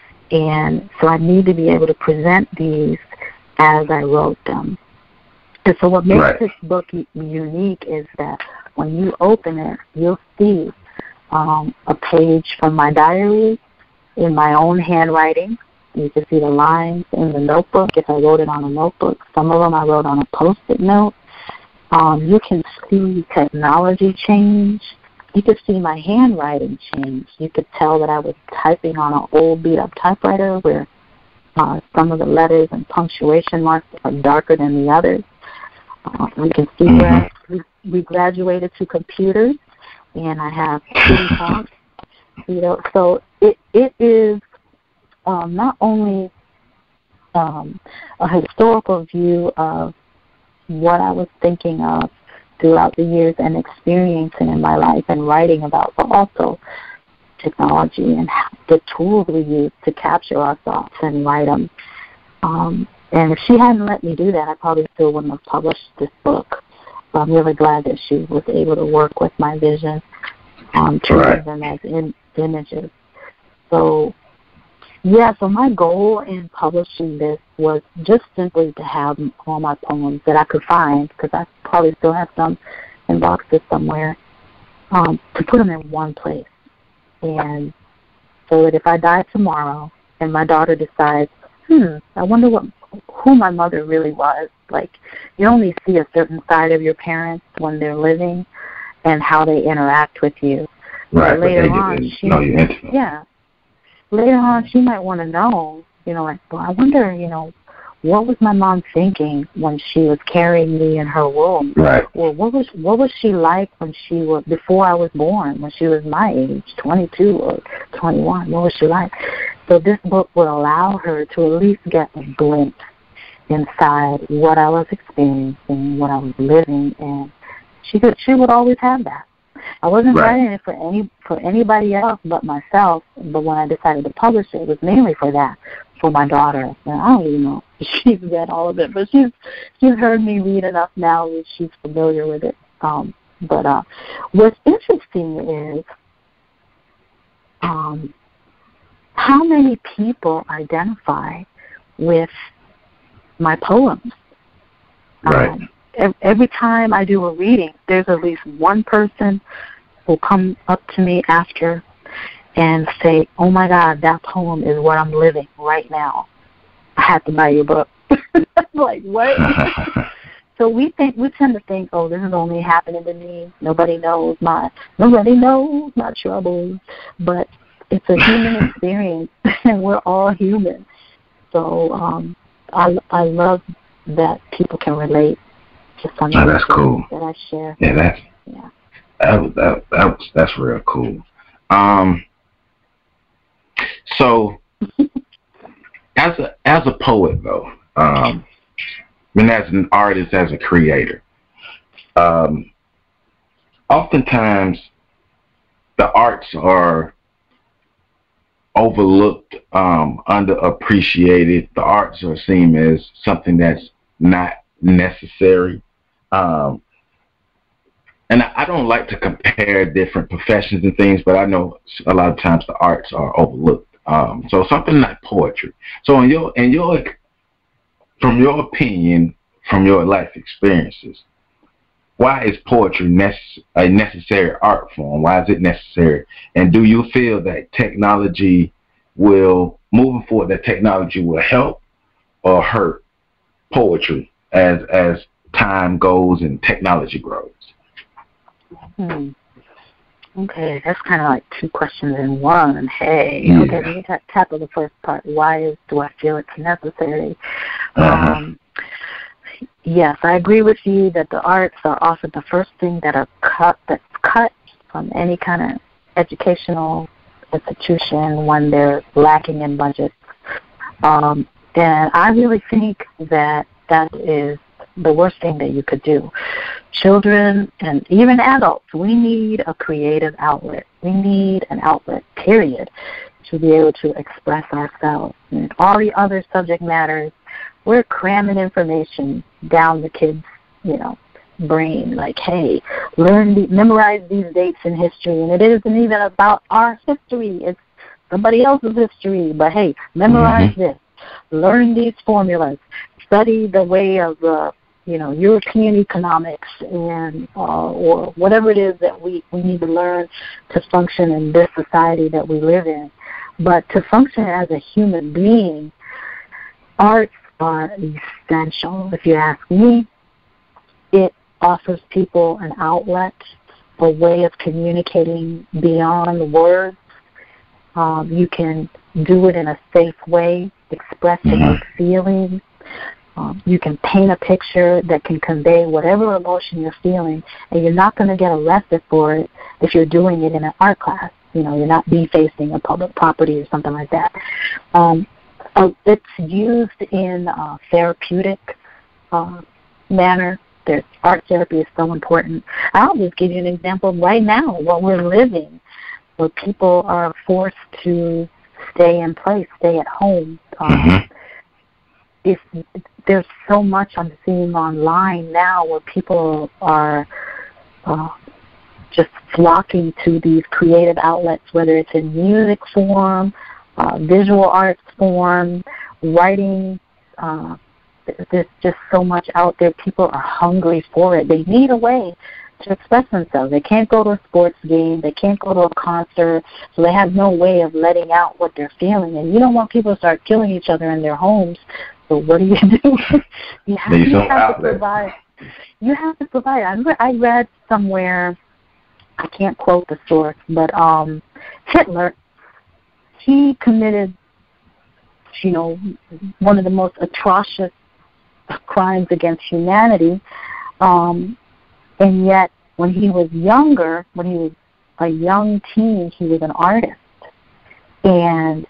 And so I need to be able to present these as I wrote them. And so what makes Right. this book unique is that when you open it, you'll see um, a page from my diary in my own handwriting. You can see the lines in the notebook if I wrote it on a notebook. Some of them I wrote on a Post-it note. Um, you can see technology change. You could see my handwriting change. You could tell that I was typing on an old beat-up typewriter where uh, some of the letters and punctuation marks are darker than the others. Uh, we can see Mm-hmm. where we, we graduated to computers, and I have Kitty Hawk. You know, so it it is um, not only um, a historical view of what I was thinking of throughout the years and experiencing in my life and writing about, but also technology and the tools we use to capture our thoughts and write them. Um, and if she hadn't let me do that, I probably still wouldn't have published this book. So I'm really glad that she was able to work with my vision, um, treating Right. them as in, images. So, yeah, so my goal in publishing this was just simply to have all my poems that I could find, because I probably still have some in boxes somewhere, um, to put them in one place. And so that if I die tomorrow and my daughter decides, hmm, I wonder what who my mother really was. Like, you only see a certain side of your parents when they're living and how they interact with you. Right, but later but on, she, know you intimately. Yeah. Later on, she might want to know, you know, like, well, I wonder, you know, what was my mom thinking when she was carrying me in her womb? Right. Or what was what was she like when she was before I was born, when she was my age, twenty-two or twenty-one? What was she like? So this book will allow her to at least get a glimpse inside what I was experiencing, what I was living, and she could she would always have that. I wasn't right. writing it for any for anybody else but myself, but when I decided to publish it, it was mainly for that, for my daughter. And I don't even know if she's read all of it, but she's she's heard me read enough now that she's familiar with it. Um, but uh, what's interesting is um, how many people identify with my poems. Right. Um, Every time I do a reading, there's at least one person who will come up to me after and say, oh, my God, that poem is what I'm living right now. I had to buy your book. Like, what? So we think we tend to think, oh, this is only happening to me. Nobody knows my nobody knows my troubles. But it's a human experience, and we're all human. So um, I, I love that people can relate. Oh, that's cool. That I share. Yeah, that's yeah. That, that, that was that's real cool. Um, so as a as a poet though, um, and as an artist, as a creator, um, oftentimes the arts are overlooked, um, underappreciated. The arts are seen as something that's not necessary. Um, and I, I don't like to compare different professions and things, but I know a lot of times the arts are overlooked. Um, so something like poetry. So in your, in your, from your opinion, from your life experiences, why is poetry necess- a necessary art form? Why is it necessary? And do you feel that technology will, moving forward, that technology will help or hurt poetry as as time goes and technology grows? Hmm. Okay, that's kind of like two questions in one. Hey, yeah. Okay, let me ta- tackle the first part. Why is do I feel it's necessary? Uh-huh. Um, yes, I agree with you that the arts are often the first thing that are cut that's cut from any kind of educational institution when they're lacking in budget. Um, and I really think that that is the worst thing that you could do. Children and even adults, we need a creative outlet. We need an outlet, period, to be able to express ourselves. And all the other subject matters, we're cramming information down the kids' you know, brain. Like, hey, learn, the, memorize these dates in history. And it isn't even about our history. It's somebody else's history. But, hey, memorize mm-hmm. this. Learn these formulas. Study the way of uh, you know, European economics and uh, or whatever it is that we, we need to learn to function in this society that we live in. But to function as a human being, arts are essential. If you ask me, it offers people an outlet, a way of communicating beyond words. Um, you can do it in a safe way, expressing mm-hmm. a feeling. Um, you can paint a picture that can convey whatever emotion you're feeling, and you're not going to get arrested for it if you're doing it in an art class. You know, you're not defacing a public property or something like that. Um, uh, it's used in a therapeutic uh, manner. There's, art therapy is so important. I'll just give you an example right now, what we're living, where people are forced to stay in place, stay at home. Um, mm-hmm. If there's so much I'm seeing online now where people are uh, just flocking to these creative outlets, whether it's in music form, uh, visual arts form, writing. Uh, there's just so much out there. People are hungry for it. They need a way to express themselves. They can't go to a sports game. They can't go to a concert. So they have no way of letting out what they're feeling. And you don't want people to start killing each other in their homes So what do you do? you have, Need you some have to outlet. provide. You have to provide. I, re- I read somewhere, I can't quote the source, but um, Hitler, he committed, you know, one of the most atrocious crimes against humanity, um, and yet when he was younger, when he was a young teen, he was an artist, and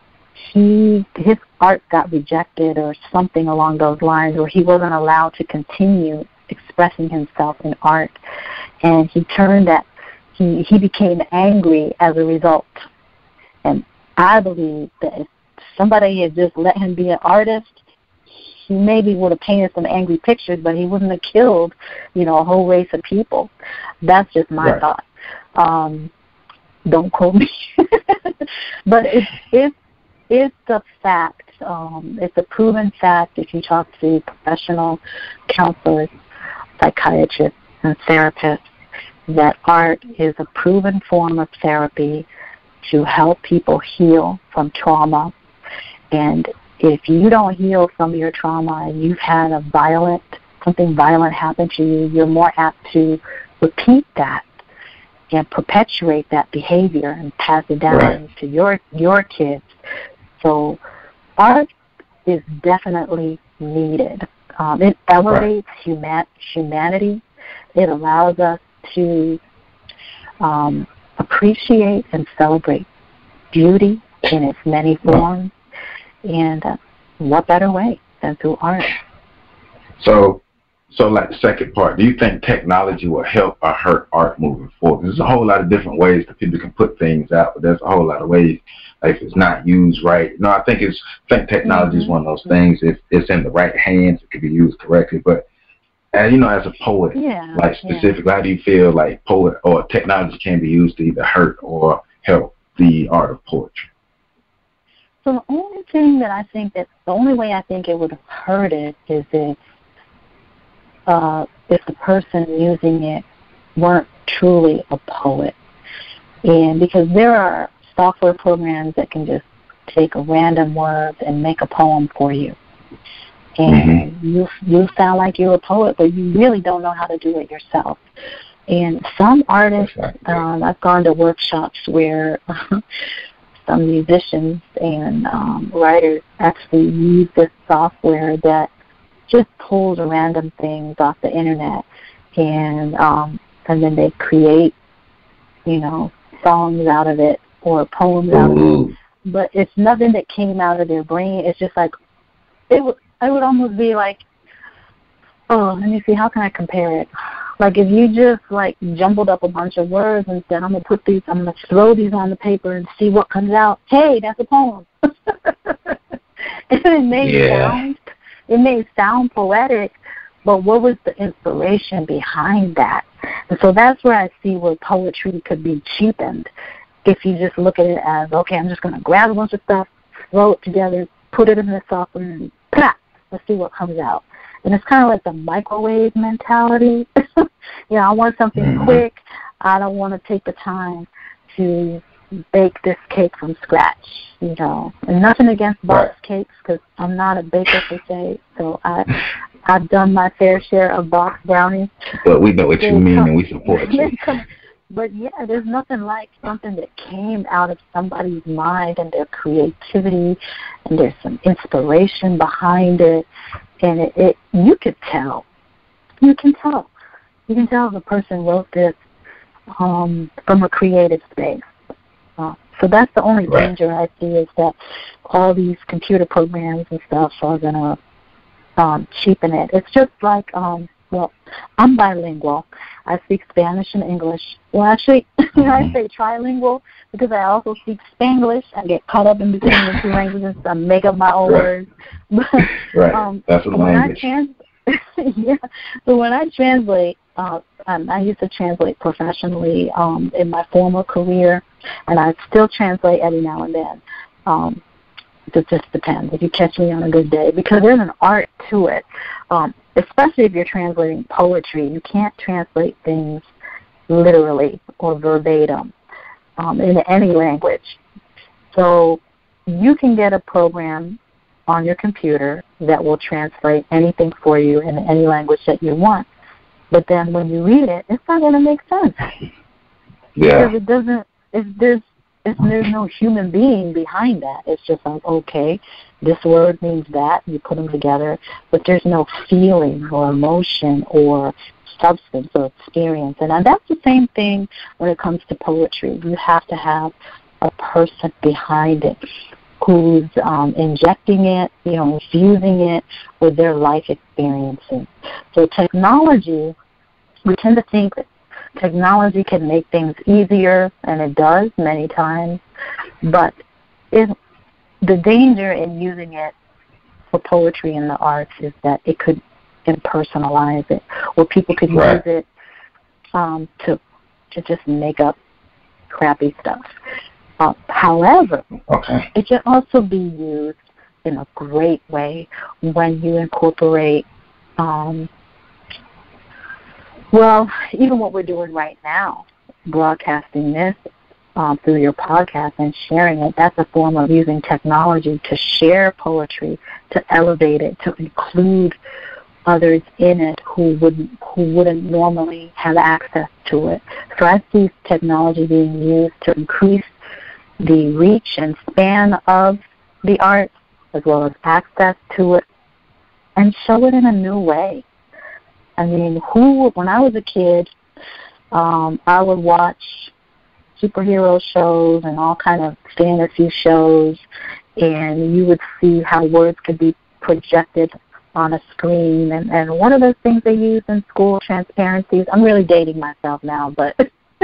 he his art got rejected or something along those lines, or he wasn't allowed to continue expressing himself in art, and he turned that he he became angry as a result. And I believe that if somebody had just let him be an artist, he maybe would have painted some angry pictures, but he wouldn't have killed, you know, a whole race of people. That's just my Right. thought. Um, don't quote me, but it's it's it's a fact. Um, it's a proven fact if you talk to professional counselors, psychiatrists, and therapists, that art is a proven form of therapy to help people heal from trauma. And if you don't heal from your trauma and you've had a violent, something violent happen to you, you're more apt to repeat that and perpetuate that behavior and pass it down Right. to your your kids. So art is definitely needed. Um, it elevates right. human, humanity. It allows us to um, appreciate and celebrate beauty in its many forms. And uh, what better way than through art? So, so like the second part, do you think technology will help or hurt art moving forward? There's a whole lot of different ways that people can put things out, but there's a whole lot of ways like, if it's not used right. No, I think it's I think technology mm-hmm. is one of those things. If it's in the right hands, it can be used correctly. But and you know, as a poet, yeah, like specifically, yeah. how do you feel like poet or technology can be used to either hurt or help the art of poetry? So the only thing that I think that the only way I think it would hurt it is if uh, if the person using it weren't truly a poet, and because there are software programs that can just take a random word and make a poem for you, and mm-hmm. you you sound like you're a poet, but you really don't know how to do it yourself. And some artists, um, I've gone to workshops where some musicians and um, writers actually use this software that just pulls random things off the internet, and um, and then they create, you know, songs out of it or poems out Ooh. of it. But it's nothing that came out of their brain. It's just like it would. I would almost be like, oh, let me see, how can I compare it? Like if you just like jumbled up a bunch of words and said, I'm gonna put these, I'm gonna throw these on the paper and see what comes out. Hey, that's a poem. it may yeah. sound, it may sound poetic, but what was the inspiration behind that? And so that's where I see where poetry could be cheapened. If you just look at it as, okay, I'm just gonna grab a bunch of stuff, throw it together, put it in the software, and plah, let's see what comes out. And it's kind of like the microwave mentality. you know, I want something mm-hmm. quick. I don't want to take the time to bake this cake from scratch, you know. And nothing against box right. cakes because I'm not a baker per se. So I, I've done my fair share of box brownies. But we know what you mean and we support you. But, yeah, there's nothing like something that came out of somebody's mind and their creativity, and there's some inspiration behind it. And it, it you could tell. You can tell. You can tell the person wrote this um, from a creative space. Uh, so that's the only right. danger I see is that all these computer programs and stuff are going to um, cheapen it. It's just like... Um, Well, I'm bilingual. I speak Spanish and English. Well, actually, I say trilingual because I also speak Spanglish. I get caught up in between the two languages. I make up my own right. words. But, right. Um, That's a language. I trans- yeah. So when I translate, uh, um, I used to translate professionally um, in my former career, and I still translate every now and then. Um, it just depends if you catch me on a good day, because there's an art to it. Um, especially if you're translating poetry, you can't translate things literally or verbatim um, in any language. So you can get a program on your computer that will translate anything for you in any language that you want. But then when you read it, it's not going to make sense. Yeah. Because it doesn't, if there's, if there's no human being behind that. It's just like, okay, this word means that. You put them together, but there's no feeling or emotion or substance or experience. And that's the same thing when it comes to poetry. You have to have a person behind it who's um, injecting it, you know, infusing it with their life experiences. So technology, we tend to think that technology can make things easier, and it does many times, but it, the danger in using it for poetry and the arts is that it could impersonalize it, or people could right. use it um, to to just make up crappy stuff. Uh, however, okay. it can also be used in a great way when you incorporate, um, well, even what we're doing right now, broadcasting this um, through your podcast and sharing it. That's a form of using technology to share poetry, to elevate it, to include others in it who wouldn't who wouldn't normally have access to it. So I see technology being used to increase the reach and span of the arts, as well as access to it, and show it in a new way. I mean, who? When I was a kid, um, I would watch superhero shows and all kind of fantasy shows, and you would see how words could be projected on a screen. And, and one of those things they use in school, transparencies. I'm really dating myself now, but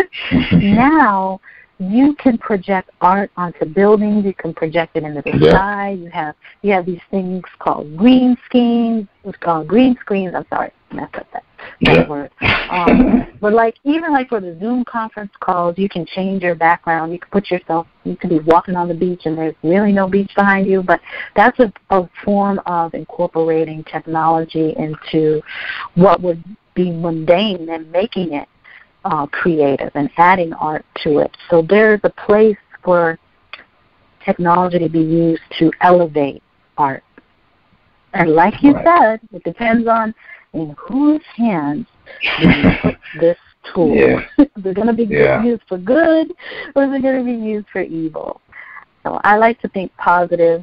now you can project art onto buildings. You can project it into the yeah. sky. You have you have these things called green screens. It's called green screens. I'm sorry, messed up that, that yeah. word. Um, but like even like for the Zoom conference calls, you can change your background. You can put yourself. You can be walking on the beach and there's really no beach behind you. But that's a, a form of incorporating technology into what would be mundane and making it Uh, creative and adding art to it. So there's a place for technology to be used to elevate art. And like you right. said, it depends on in whose hands do you put this tool. Yeah. Is it going to be yeah. used for good, or is it going to be used for evil? So I like to think positive,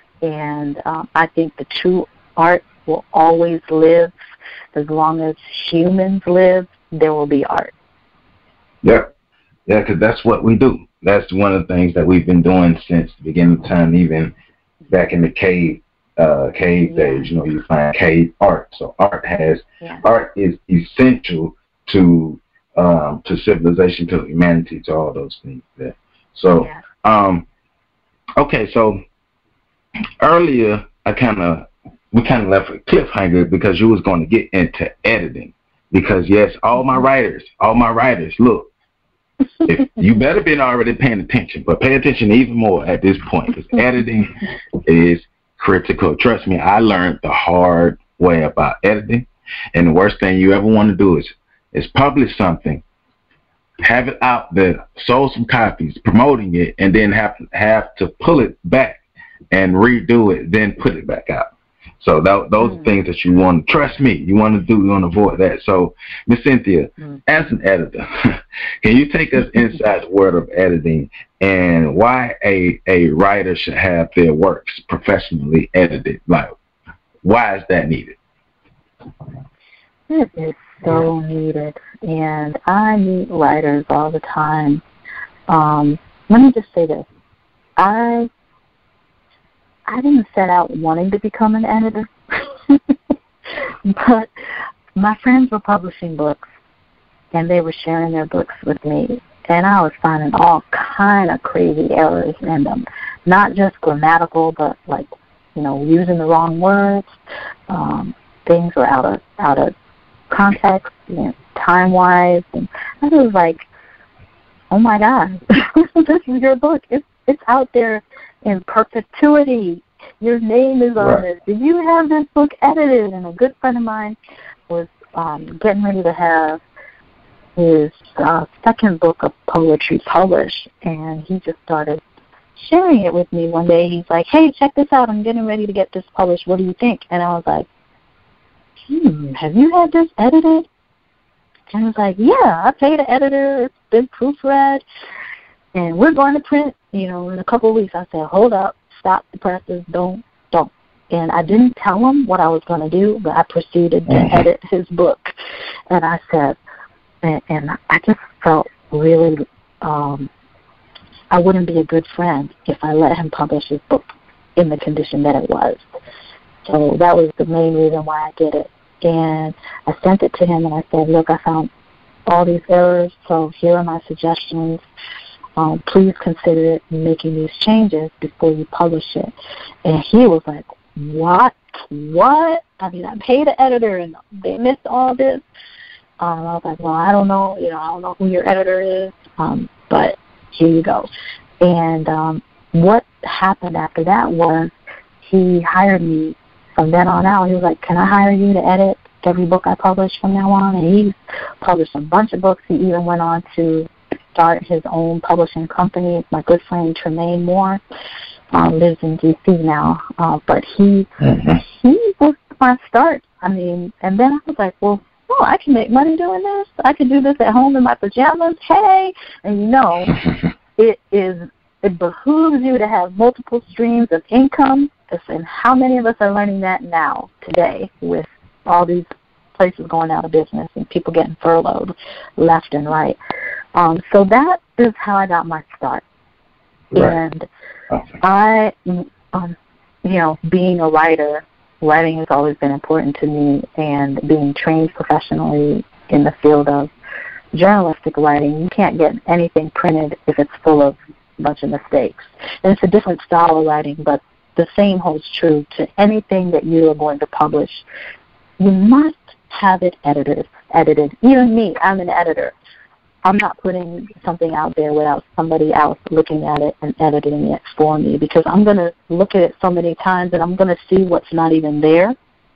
and um, I think the true art will always live. As long as humans live, there will be art. Yeah, yeah, because that's what we do. That's one of the things that we've been doing since the beginning of time, even back in the cave uh, cave yeah. days. You know, you find cave art. So art has yeah. art is essential to um, to civilization, to humanity, to all those things. There. So, yeah. um, okay, so earlier I kind of we kind of left a cliffhanger because you was going to get into editing. Because yes, all my writers, all my writers, look, if you better been already paying attention, but pay attention even more at this point, because editing is critical. Trust me, I learned the hard way about editing, and the worst thing you ever want to do is is publish something, have it out there, sold some copies, promoting it, and then have have to pull it back and redo it, then put it back out. So that, those mm. are things that you want to, trust me, you want to do, you want to avoid that. So, Miss Cynthia, mm. as an editor, can you take us inside the world of editing and why a, a writer should have their works professionally edited? Like, why is that needed? It is so needed. And I meet writers all the time. Um, let me just say this. I... I didn't set out wanting to become an editor, but my friends were publishing books, and they were sharing their books with me, and I was finding all kind of crazy errors in them, not just grammatical, but like, you know, using the wrong words. Um, things were out of out of context, you know, time-wise, and I was like, oh my God, this is your book. It's it's out there in perpetuity. Your name is on right. it. Did you have this book edited? And a good friend of mine was um, getting ready to have his uh, second book of poetry published, and he just started sharing it with me one day. He's like, hey, check this out. I'm getting ready to get this published. What do you think? And I was like, hmm, have you had this edited? And he was like, yeah, I paid an editor. It's been proofread. And we're going to print, you know, in a couple of weeks. I said, hold up, stop the presses, don't, don't. And I didn't tell him what I was going to do, but I proceeded to edit his book. And I said, and, and I just felt really, um, I wouldn't be a good friend if I let him publish his book in the condition that it was. So that was the main reason why I did it. And I sent it to him, and I said, look, I found all these errors, so here are my suggestions. Um, please consider making these changes before you publish it. And he was like, what? What? I mean, I paid the editor, and they missed all this. Um, I was like, well, I don't know. You know, I don't know who your editor is, um, but here you go. And um, what happened after that was he hired me from then on out. He was like, can I hire you to edit every book I publish from now on? And he published a bunch of books. He even went on to start his own publishing company. My good friend Tremaine Moore uh, lives in D C now, uh, but he mm-hmm. he was my start. I mean, and then I was like, well, oh, I can make money doing this. I can do this at home in my pajamas. Hey, and you know, it is it behooves you to have multiple streams of income. And how many of us are learning that now, today, with all these places going out of business and people getting furloughed left and right? Um, so that is how I got my start. Right. And okay. I, um, you know, being a writer, writing has always been important to me, and being trained professionally in the field of journalistic writing, you can't get anything printed if it's full of a bunch of mistakes. And it's a different style of writing, but the same holds true to anything that you are going to publish. You must have it edited. edited. Even me, I'm an editor. I'm not putting something out there without somebody else looking at it and editing it for me, because I'm going to look at it so many times and I'm going to see what's not even there.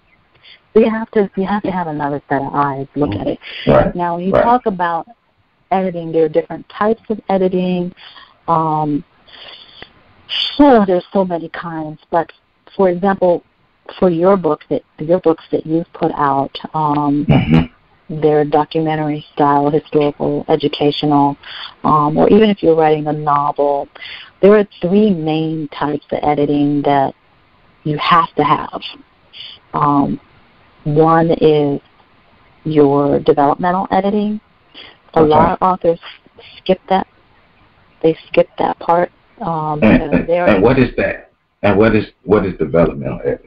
So you have to you have to have another set of eyes look at it. Right. Now, when you right. talk about editing, there are different types of editing. Um, Sure, there's so many kinds, but for example, for your books that your books that you've put out, um, mm-hmm. they're documentary style, historical, educational, um, or even if you're writing a novel, there are three main types of editing that you have to have. Um, one is your developmental editing. A okay. lot of authors skip that. They skip that part. Um, and, and what is that? And what is what is developmental editing?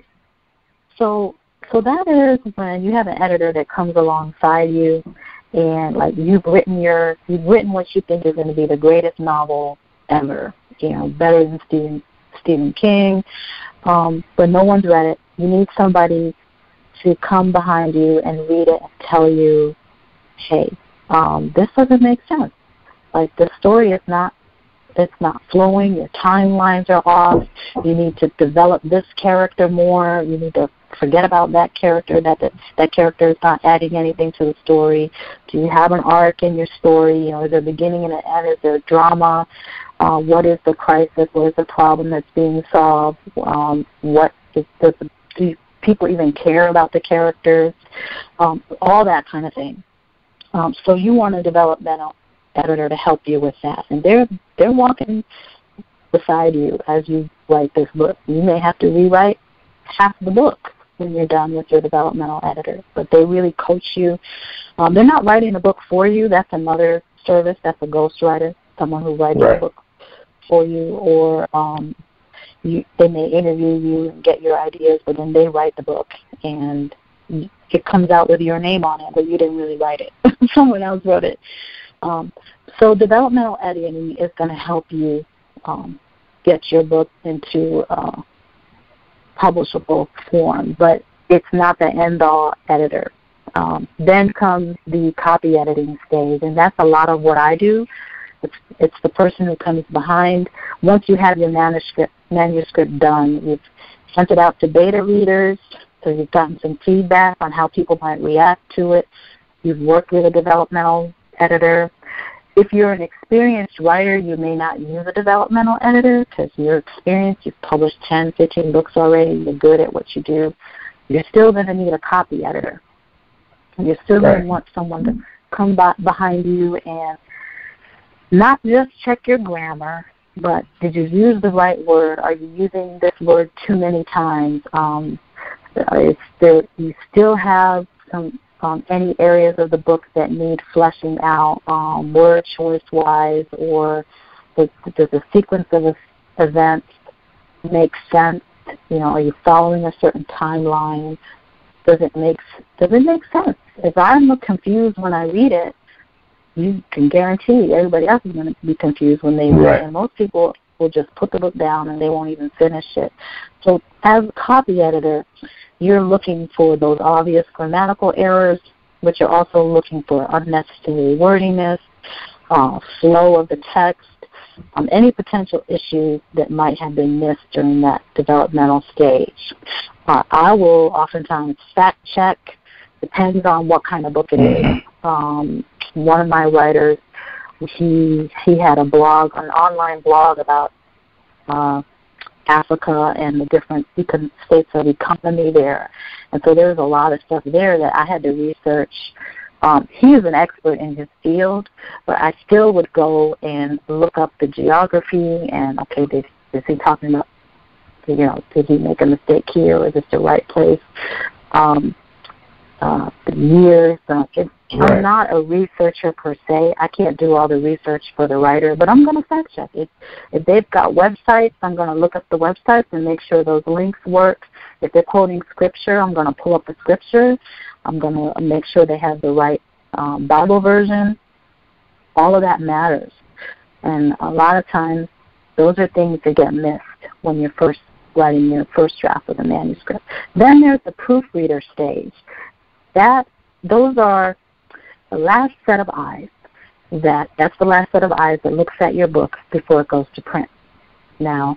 So, so that is when you have an editor that comes alongside you, and like you've written your you've written what you think is going to be the greatest novel ever. You know, better than Stephen Stephen King, um, but no one's read it. You need somebody to come behind you and read it and tell you, hey, um, this doesn't make sense. Like the story is not. It's not flowing, your timelines are off, you need to develop this character more, you need to forget about that character, that that, that character is not adding anything to the story. Do you have an arc in your story? You know, is there a beginning and an end? Is there drama? Uh, what is the crisis? What is the problem that's being solved? Um, what is, does the, do people even care about the characters? Um, all that kind of thing. Um, so you want a developmental editor to help you with that, and they're they're walking beside you as you write this book. You may have to rewrite half the book when you're done with your developmental editor, but they really coach you. Um, they're not writing a book for you. That's another service. That's a ghostwriter, someone who writes right. a book for you, or um, you, they may interview you and get your ideas, but then they write the book, and it comes out with your name on it, but you didn't really write it. Someone else wrote it. Um, so developmental editing is going to help you um, get your book into uh, publishable form, but it's not the end-all editor. Um, then comes the copy editing stage, and that's a lot of what I do. It's, it's the person who comes behind. Once you have your manuscript, manuscript done, you've sent it out to beta readers, so you've gotten some feedback on how people might react to it. You've worked with a developmental editor, if you're an experienced writer, you may not use a developmental editor because you're experienced. You've published ten, fifteen books already. You're good at what you do. You're still going to need a copy editor. You're still right. going to want someone to come by, behind you and not just check your grammar, but did you use the right word? Are you using this word too many times? Um, it's there, you still have some um, any areas of the book that need fleshing out, um, word choice-wise, or does, does the sequence of events make sense? You know, are you following a certain timeline? Does it make Does it make sense? If I'm confused when I read it, you can guarantee everybody else is going to be confused when they read right. it. And most people will just put the book down and they won't even finish it. So as a copy editor, you're looking for those obvious grammatical errors, but you're also looking for unnecessary wordiness, uh, flow of the text, um, any potential issues that might have been missed during that developmental stage. Uh, I will oftentimes fact check, depends on what kind of book it is. Um, one of my writers, he he had a blog, an online blog about uh, Africa and the different econ- states of economy there. And so there was a lot of stuff there that I had to research. Um, he is an expert in his field, but I still would go and look up the geography and, okay, did, is he talking about, you know, did he make a mistake here, or is this the right place? Um, uh, the years. Uh, it, right. I'm not a researcher per se. I can't do all the research for the writer, but I'm going to fact check it. If they've got websites, I'm going to look up the websites and make sure those links work. If they're quoting scripture, I'm going to pull up the scripture. I'm going to make sure they have the right um, Bible version. All of that matters. And a lot of times, those are things that get missed when you're first writing your first draft of the manuscript. Then there's the proofreader stage. That those are the last set of eyes. That that's the last set of eyes that looks at your book before it goes to print. Now,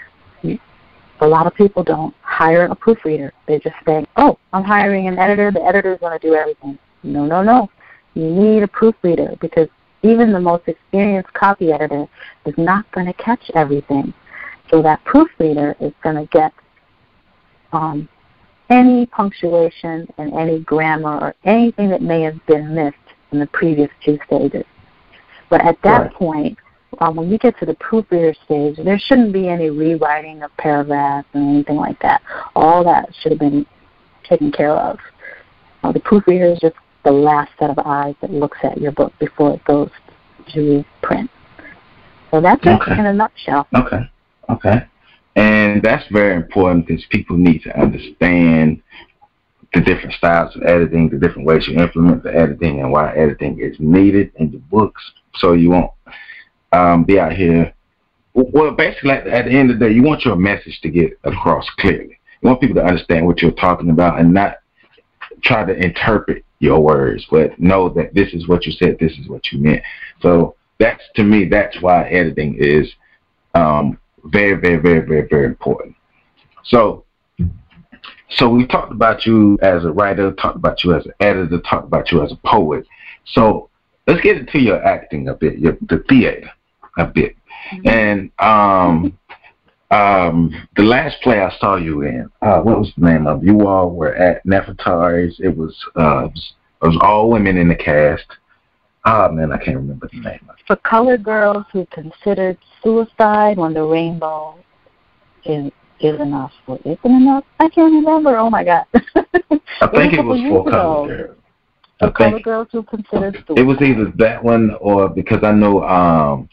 a lot of people don't hire a proofreader. They just think, oh, I'm hiring an editor. The editor is going to do everything. No, no, no. You need a proofreader because even the most experienced copy editor is not going to catch everything. So that proofreader is going to get um, any punctuation and any grammar or anything that may have been missed in the previous two stages. But at that right. point, um, when you get to the proofreader stage, there shouldn't be any rewriting of paragraphs and anything like that. All that should have been taken care of. Uh, the proofreader is just the last set of eyes that looks at your book before it goes to print. So that's okay. it in a nutshell. Okay. Okay. And that's very important because people need to understand the different styles of editing, the different ways you implement the editing, and why editing is needed in your books, so you won't um, be out here. Well, basically, at, at the end of the day, you want your message to get across clearly. You want people to understand what you're talking about and not try to interpret your words, but know that this is what you said, this is what you meant. So that's, to me, that's why editing is um, very, very, very, very, very important. So, so we talked about you as a writer, talked about you as an editor, talked about you as a poet. So let's get into your acting a bit, your, the theater a bit. Mm-hmm. And um, um, the last play I saw you in, uh, what was the name of it? You all were at Nefertari's. It was, uh, it was it was all women in the cast. Oh, man, I can't remember the name of it. For colored girls who considered suicide when the rainbow is is enough. Well, isn't enough? I can't remember. Oh, my God. I think it was for colored girls. For colored girls who considered suicide. It was either that one or because I know um,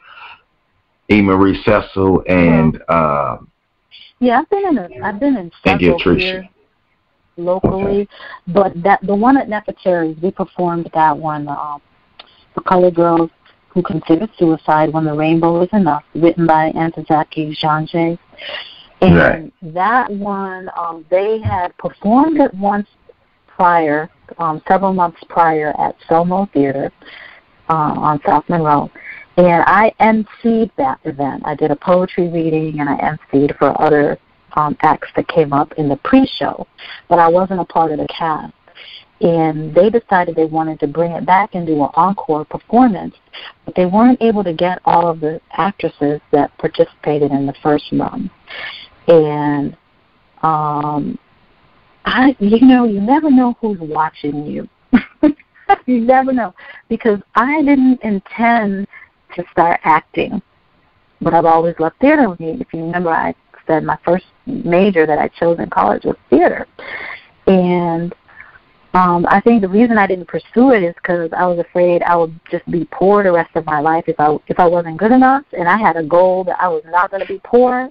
E. Marie Cecil and... Uh, yeah, I've been in a, I've been in several here locally, okay. But that the one at Nefertari's, we performed that one um, for colored girls who considered suicide when the rainbow is enough, written by Ntozake Shange. And right. that one, um, they had performed it once prior, um, several months prior at Selmo Theater uh, on South Monroe. And I emceed that event. I did a poetry reading and I emceed for other um, acts that came up in the pre-show, but I wasn't a part of the cast. and they decided they wanted to bring it back and do an encore performance, but they weren't able to get all of the actresses that participated in the first run. And um, I, you know, you never know who's watching you. You never know, because I didn't intend to start acting, but I've always loved theater. If you remember, I said my first major that I chose in college was theater. And um, I think the reason I didn't pursue it is because I was afraid I would just be poor the rest of my life if I if I wasn't good enough, and I had a goal that I was not going to be poor.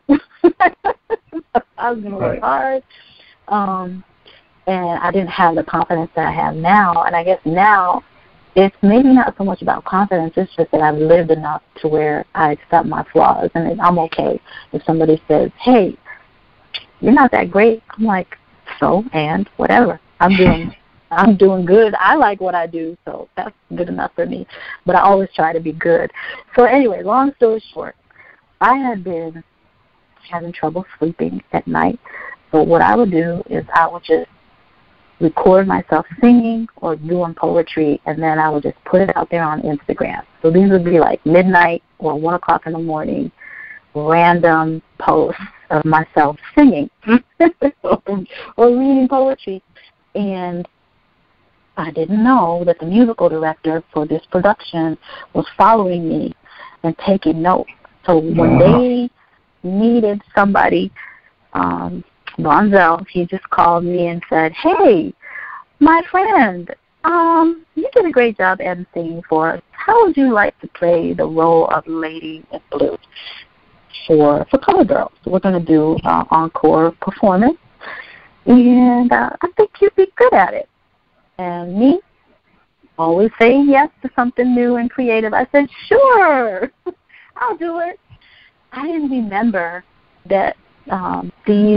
I was going to work hard. Um, and I didn't have the confidence that I have now. And I guess now it's maybe not so much about confidence. It's just that I've lived enough to where I accept my flaws, and I'm okay if somebody says, hey, you're not that great. I'm like, so, and whatever. I'm doing I'm doing good. I like what I do, so that's good enough for me. But I always try to be good. So anyway, long story short, I had been having trouble sleeping at night. So what I would do is I would just record myself singing or doing poetry, and then I would just put it out there on Instagram. So these would be like midnight or one o'clock in the morning, random posts of myself singing or reading poetry. And I didn't know that the musical director for this production was following me and taking notes. So when they needed somebody, um, Bonzel, he just called me and said, hey, my friend, um, you did a great job emceeing for us. How would you like to play the role of Lady in Blue for, for Color Girls? We're going to do uh, encore performance, and uh, I think you'd be good at it. And me, always saying yes to something new and creative, I said, sure, I'll do it. I didn't remember that um, these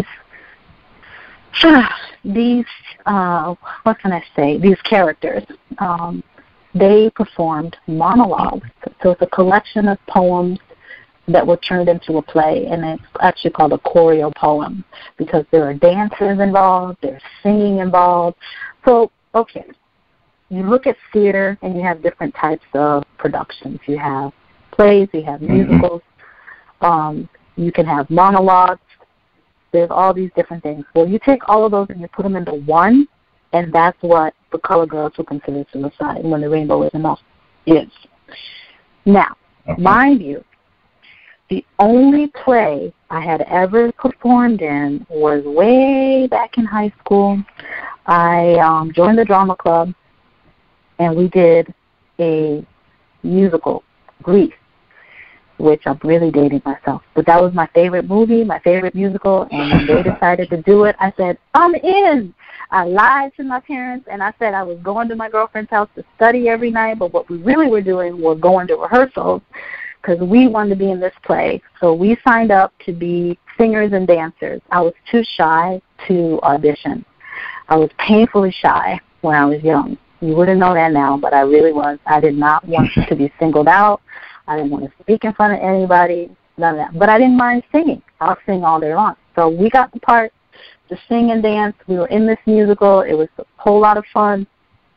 These, uh, what can I say, these characters, um, they performed monologues. So it's a collection of poems that were turned into a play, and it's actually called a choreo poem because there are dances involved, there's singing involved. So, okay, you look at theater and you have different types of productions. You have plays, you have musicals, um, you can have monologues. There's all these different things. Well, you take all of those and you put them into one, and that's what the Color Girls will consider Suicide When the Rainbow is Enough is. Now, okay. Mind you, the only play I had ever performed in was way back in high school. I um, joined the drama club, and we did a musical, Grease, which I'm really dating myself. But that was my favorite movie, my favorite musical, and when they decided to do it, I said, I'm in. I lied to my parents, and I said I was going to my girlfriend's house to study every night, but what we really were doing was going to rehearsals because we wanted to be in this play. So we signed up to be singers and dancers. I was too shy to audition. I was painfully shy when I was young. You wouldn't know that now, but I really was. I did not want to be singled out. I didn't want to speak in front of anybody, none of that. But I didn't mind singing. I'll sing all day long. So we got the part to sing and dance. We were in this musical. It was a whole lot of fun.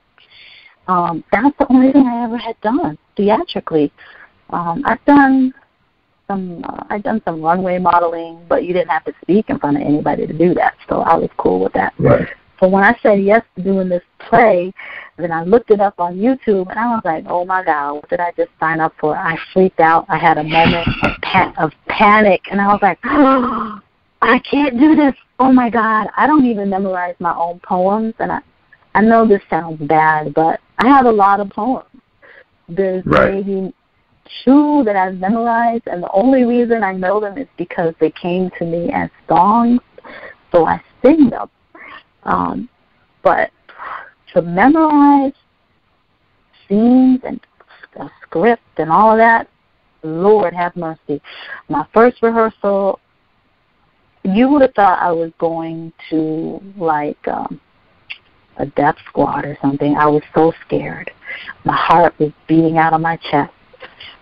Um, that's the only thing I ever had done theatrically. Um, I've done some. Uh, I've done some runway modeling, but you didn't have to speak in front of anybody to do that. So I was cool with that. Right. So when I said yes to doing this play, then I looked it up on YouTube, and I was like, oh, my God, what did I just sign up for? I freaked out. I had a moment of, pa- of panic, and I was like, oh, I can't do this. Oh, my God, I don't even memorize my own poems. And I, I know this sounds bad, but I have a lot of poems. There's right. maybe two that I've memorized, and the only reason I know them is because they came to me as songs, so I sing them. Um, but to memorize scenes and a script and all of that, Lord have mercy. My first rehearsal, you would have thought I was going to like um, a death squad or something. I was so scared. My heart was beating out of my chest.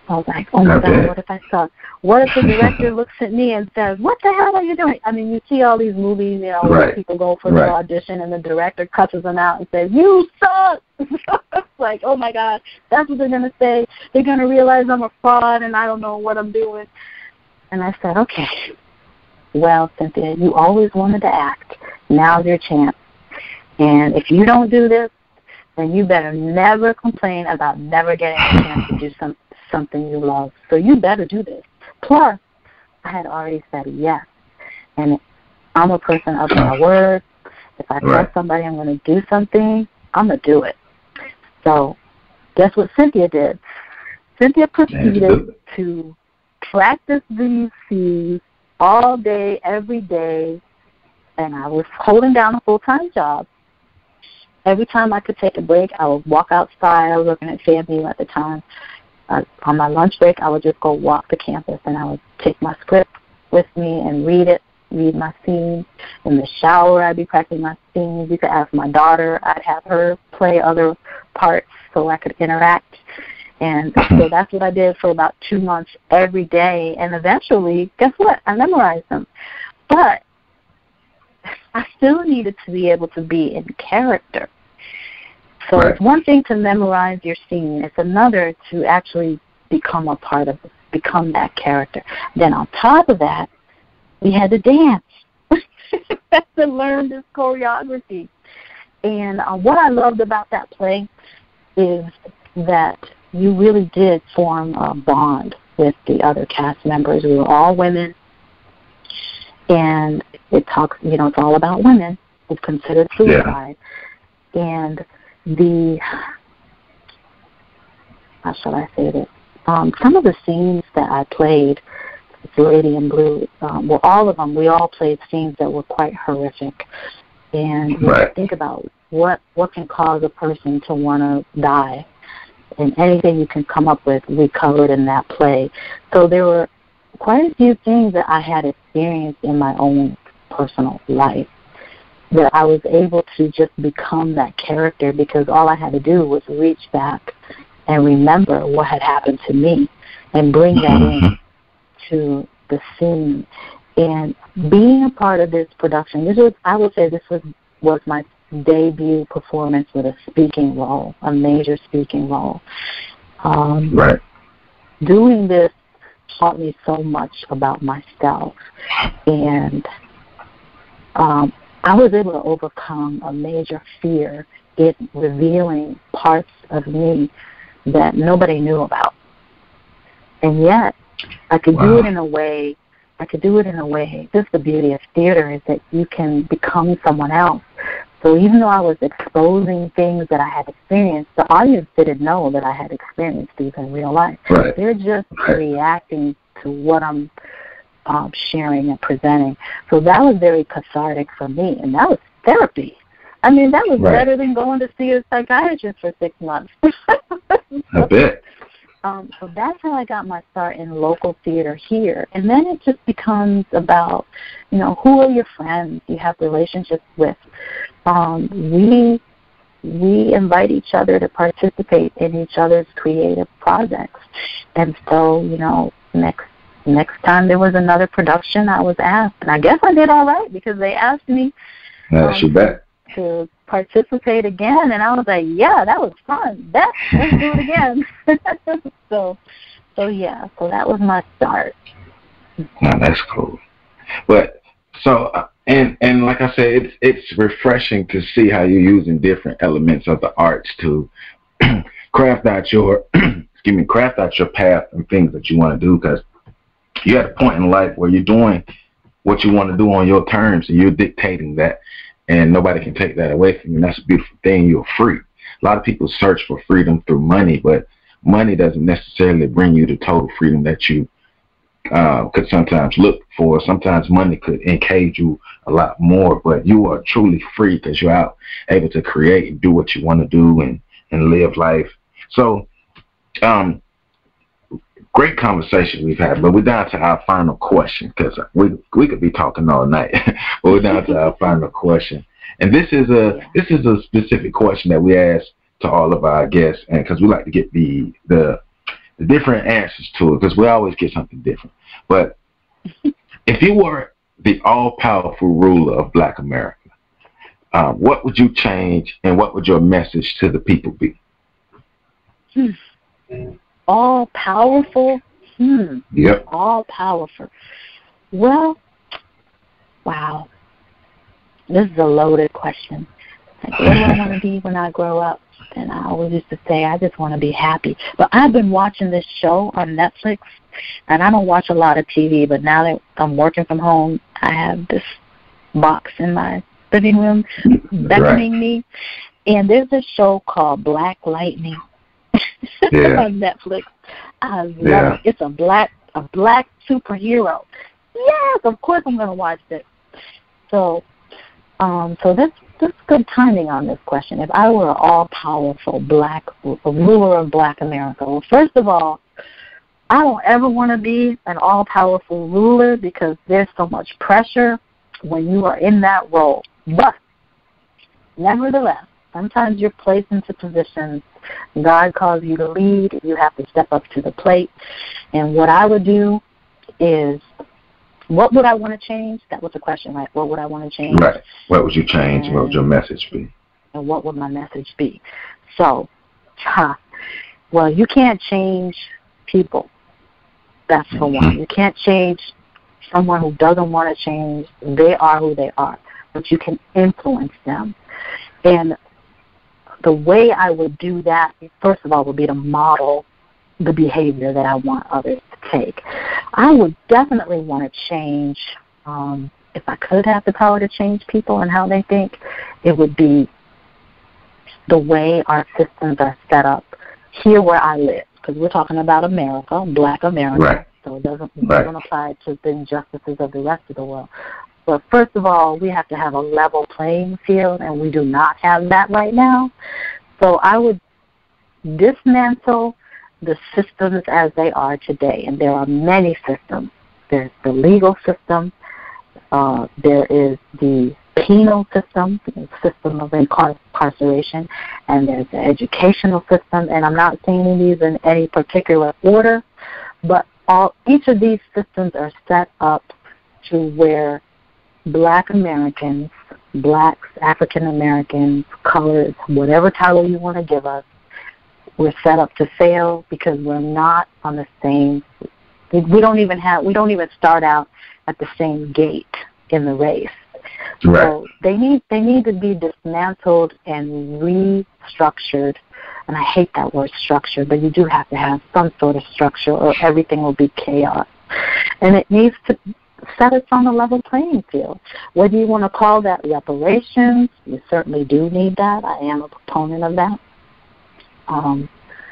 I was like, oh, my God, what if I suck? What if the director looks at me and says, what the hell are you doing? I mean, you see all these movies, you know, right. where people go for right. the audition and the director cusses them out and says, you suck. It's like, oh, my God, that's what they're going to say. They're going to realize I'm a fraud and I don't know what I'm doing. And I said, okay, well, Cynthia, you always wanted to act. Now's your chance. And if you don't do this, then you better never complain about never getting a chance to do some, something you love. So you better do this. Plus, I had already said yes. And I'm a person of my word. If I tell right. somebody I'm going to do something, I'm going to do it. So guess what Cynthia did? Cynthia proceeded to practice these scenes all day, every day, and I was holding down a full-time job. Every time I could take a break, I would walk outside. I was working at FAMU at the time. Uh, on my lunch break, I would just go walk the campus, and I would take my script with me and read it, read my scenes. In the shower, I'd be practicing my scenes. You could ask my daughter. I'd have her play other parts so I could interact. And so that's what I did for about two months every day. And eventually, guess what? I memorized them. But I still needed to be able to be in character. So right. it's one thing to memorize your scene. It's another to actually become a part of it, become that character. Then on top of that, we had to dance. Had to learn this choreography. And uh, what I loved about that play is that you really did form a bond with the other cast members. We were all women, and it talks, you know, it's all about women. It's considered suicide. Yeah. And the, how shall I say this? Um, some of the scenes that I played, Lady in Blue, um, well, all of them, we all played scenes that were quite horrific. And when right. you think about what, what can cause a person to want to die, and anything you can come up with, we covered in that play. So there were quite a few things that I had experienced in my own personal life that I was able to just become that character, because all I had to do was reach back and remember what had happened to me and bring that in to the scene. And being a part of this production, this was, I would say this was, was my debut performance with a speaking role, a major speaking role. Um, right. Doing this taught me so much about myself, and um, I was able to overcome a major fear in revealing parts of me that nobody knew about. And yet, I could wow. do it in a way, I could do it in a way, just the beauty of theater is that you can become someone else. So even though I was exposing things that I had experienced, the audience didn't know that I had experienced these in real life. Right. They're just right. reacting to what I'm um, sharing and presenting. So that was very cathartic for me, and that was therapy. I mean, that was right. better than going to see a psychiatrist for six months. I bet. Um, so that's how I got my start in local theater here. And then it just becomes about, you know, who are your friends you have relationships with. Um, we we invite each other to participate in each other's creative projects. And so, you know, next next time there was another production, I was asked, and I guess I did all right because they asked me um, she bet. to participate again, and I was like, yeah, that was fun. That, let's do it again. so, so yeah, so that was my start. No, that's cool. But so, uh, and and like I said, it's it's refreshing to see how you're using different elements of the arts to craft out your, excuse me, craft out your path and things that you want to do, because you're at a point in life where you're doing what you want to do on your terms, and you're dictating that. And nobody can take that away from you. And that's a beautiful thing. You're free. A lot of people search for freedom through money, but money doesn't necessarily bring you the total freedom that you uh, could sometimes look for. Sometimes money could encage you a lot more, but you are truly free because you're out able to create and do what you want to do and, and live life. So um, great conversation we've had, but we're down to our final question, because we we could be talking all night. But we're down to our final question, and this is a this is a specific question that we ask to all of our guests, and because we like to get the the different answers to it because we always get something different. But if you were the all-powerful ruler of Black America, uh, what would you change and what would your message to the people be? Hmm. All-powerful? Hmm. Yep. All-powerful. Well, wow. This is a loaded question. Like, what do I want to be when I grow up? And I always used to say, I just want to be happy. But I've been watching this show on Netflix, and I don't watch a lot of T V, but now that I'm working from home, I have this box in my living room beckoning right. me. And there's a show called Black Lightning yeah. on Netflix. I love yeah. it. It's a black, a black superhero. Yes, of course I'm going to watch this. So, um, so that's that's good timing on this question. If I were an all-powerful black ruler of Black America, well, first of all, I don't ever want to be an all-powerful ruler because there's so much pressure when you are in that role. But nevertheless, sometimes you're placed into positions. God calls you to lead. You have to step up to the plate. And what I would do is, what would I want to change? That was the question, right? What would I want to change? Right. What would you change? And what would your message be? And what would my message be? So, huh, well, you can't change people. That's for one. You can't change someone who doesn't want to change. They are who they are. But you can influence them. And the way I would do that, first of all, would be to model the behavior that I want others to take. I would definitely want to change, um, if I could have the power to change people and how they think, it would be the way our systems are set up here where I live. Because we're talking about America, Black America, right. so it doesn't, it right. doesn't apply to the injustices of the rest of the world. But first of all, we have to have a level playing field, and we do not have that right now. So I would dismantle the systems as they are today, and there are many systems. There's the legal system, uh, there is the penal system, the system of incarceration, and there's the educational system, and I'm not saying these in any particular order, but all each of these systems are set up to where Black Americans, Blacks, African Americans, colors, whatever title you want to give us, we're set up to fail because we're not on the same. We don't even have. We don't even start out at the same gate in the race. Right. So they need. They need to be dismantled and restructured. And I hate that word structure, but you do have to have some sort of structure, or everything will be chaos. And it needs to set us on a level playing field. Whether you want to call that reparations, you certainly do need that. I am a proponent of that. Um,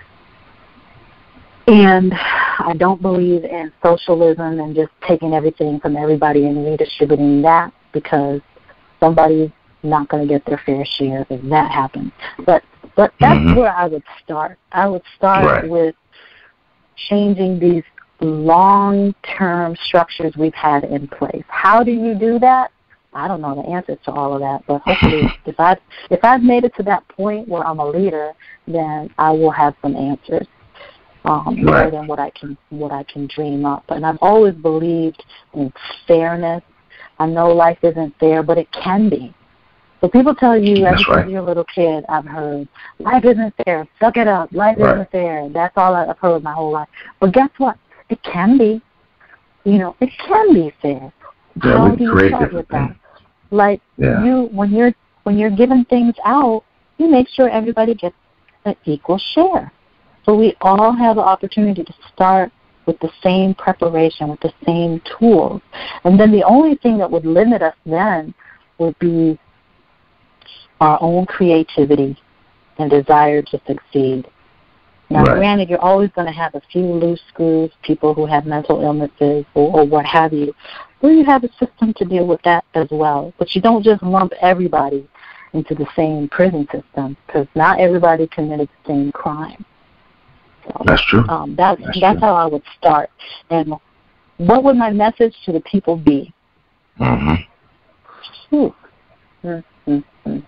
and I don't believe in socialism and just taking everything from everybody and redistributing that, because somebody's not going to get their fair share if that happens. But but that's mm-hmm. where I would start. I would start right. with changing these long-term structures we've had in place. How do you do that? I don't know the answers to all of that, but hopefully if I've, if I've made it to that point where I'm a leader, then I will have some answers, um, right. more than what I can what I can dream up. And I've always believed in fairness. I know life isn't fair, but it can be. So people tell you ever since right. you're a little kid, I've heard, life isn't fair, suck it up, life right. isn't fair. That's all I've heard my whole life. But guess what? It can be. You know, it can be fair. Yeah, How do you start with that? Like yeah. you, when you're when you're giving things out, you make sure everybody gets an equal share. So we all have the opportunity to start with the same preparation, with the same tools. And then the only thing that would limit us then would be our own creativity and desire to succeed. Now, right. granted, you're always going to have a few loose screws, people who have mental illnesses or, or what have you. Well, you have a system to deal with that as well. But you don't just lump everybody into the same prison system, because not everybody committed the same crime. So, that's true. Um, that, that's that's true. how I would start. And what would my message to the people be? Mm-hmm. Mm-hmm.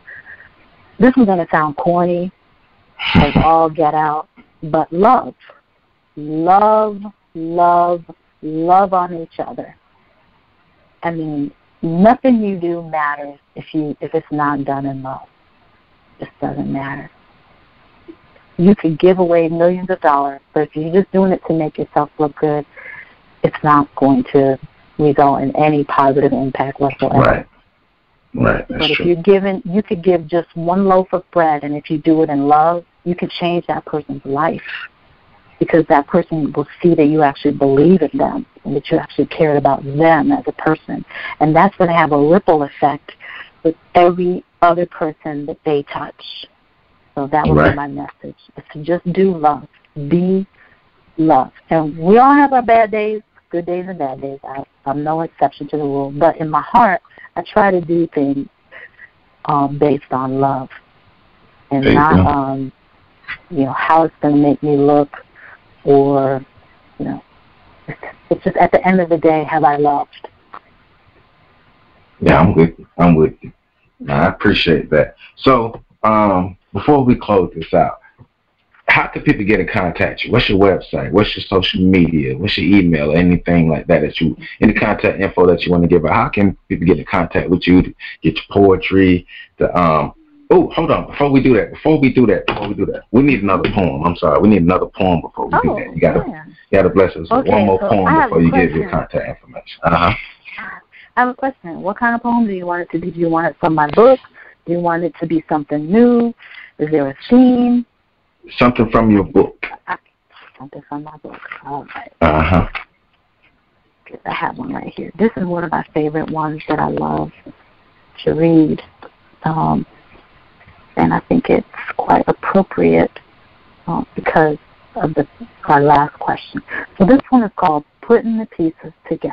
This is going to sound corny, as all get out, but love. love, love, love on each other. I mean, nothing you do matters if you if it's not done in love. It just doesn't matter. You could give away millions of dollars, but if you're just doing it to make yourself look good, it's not going to result in any positive impact whatsoever. Right. Right. That's but if true. you're given, you could give just one loaf of bread, and if you do it in love, you could change that person's life, because that person will see that you actually believe in them and that you actually cared about them as a person. And that's going to have a ripple effect with every other person that they touch. So that would right. be my message, is to just do love. Be love. And we all have our bad days, good days and bad days. I, I'm no exception to the rule. But in my heart, I try to do things um, based on love and there not, um, you know, how it's going to make me look, or, you know, it's, it's just at the end of the day, have I loved? Yeah, I'm with you. I'm with you. I appreciate that. So, um, before we close this out, how can people get in contact with you? What's your website? What's your social media? What's your email? Anything like that that you, any contact info that you want to give out? How can people get in contact with you to get your poetry? To um, oh, hold on. Before we do that, before we do that, before we do that, we need another poem. I'm sorry, we need another poem before we oh, do that. You gotta, yeah. you gotta bless us with okay, one more so poem before you give your question. contact information. Uh huh. I have a question. What kind of poem do you want it to be? Do you want it from my book? Do you want it to be something new? Is there a theme? Something from your book. I, something from my book. All right. Uh-huh. I have one right here. This is one of my favorite ones that I love to read. Um, and I think it's quite appropriate uh, because of the our last question. So this one is called Putting the Pieces Together.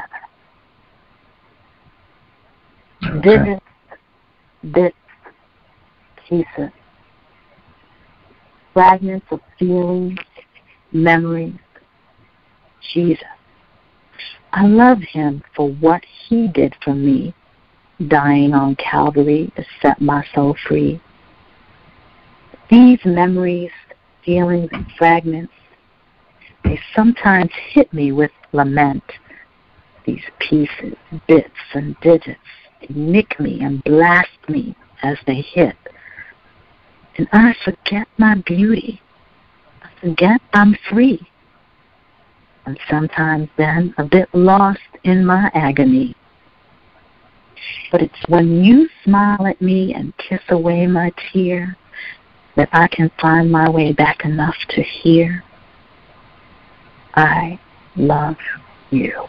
Okay. Digits, bits, pieces. Fragments of feelings, memories. Jesus. I love him for what he did for me, dying on Calvary to set my soul free. These memories, feelings, and fragments, they sometimes hit me with lament. These pieces, bits, and digits, they nick me and blast me as they hit. And I forget my beauty. I forget I'm free. And sometimes then a bit lost in my agony. But it's when you smile at me and kiss away my tear that I can find my way back enough to hear, I love you.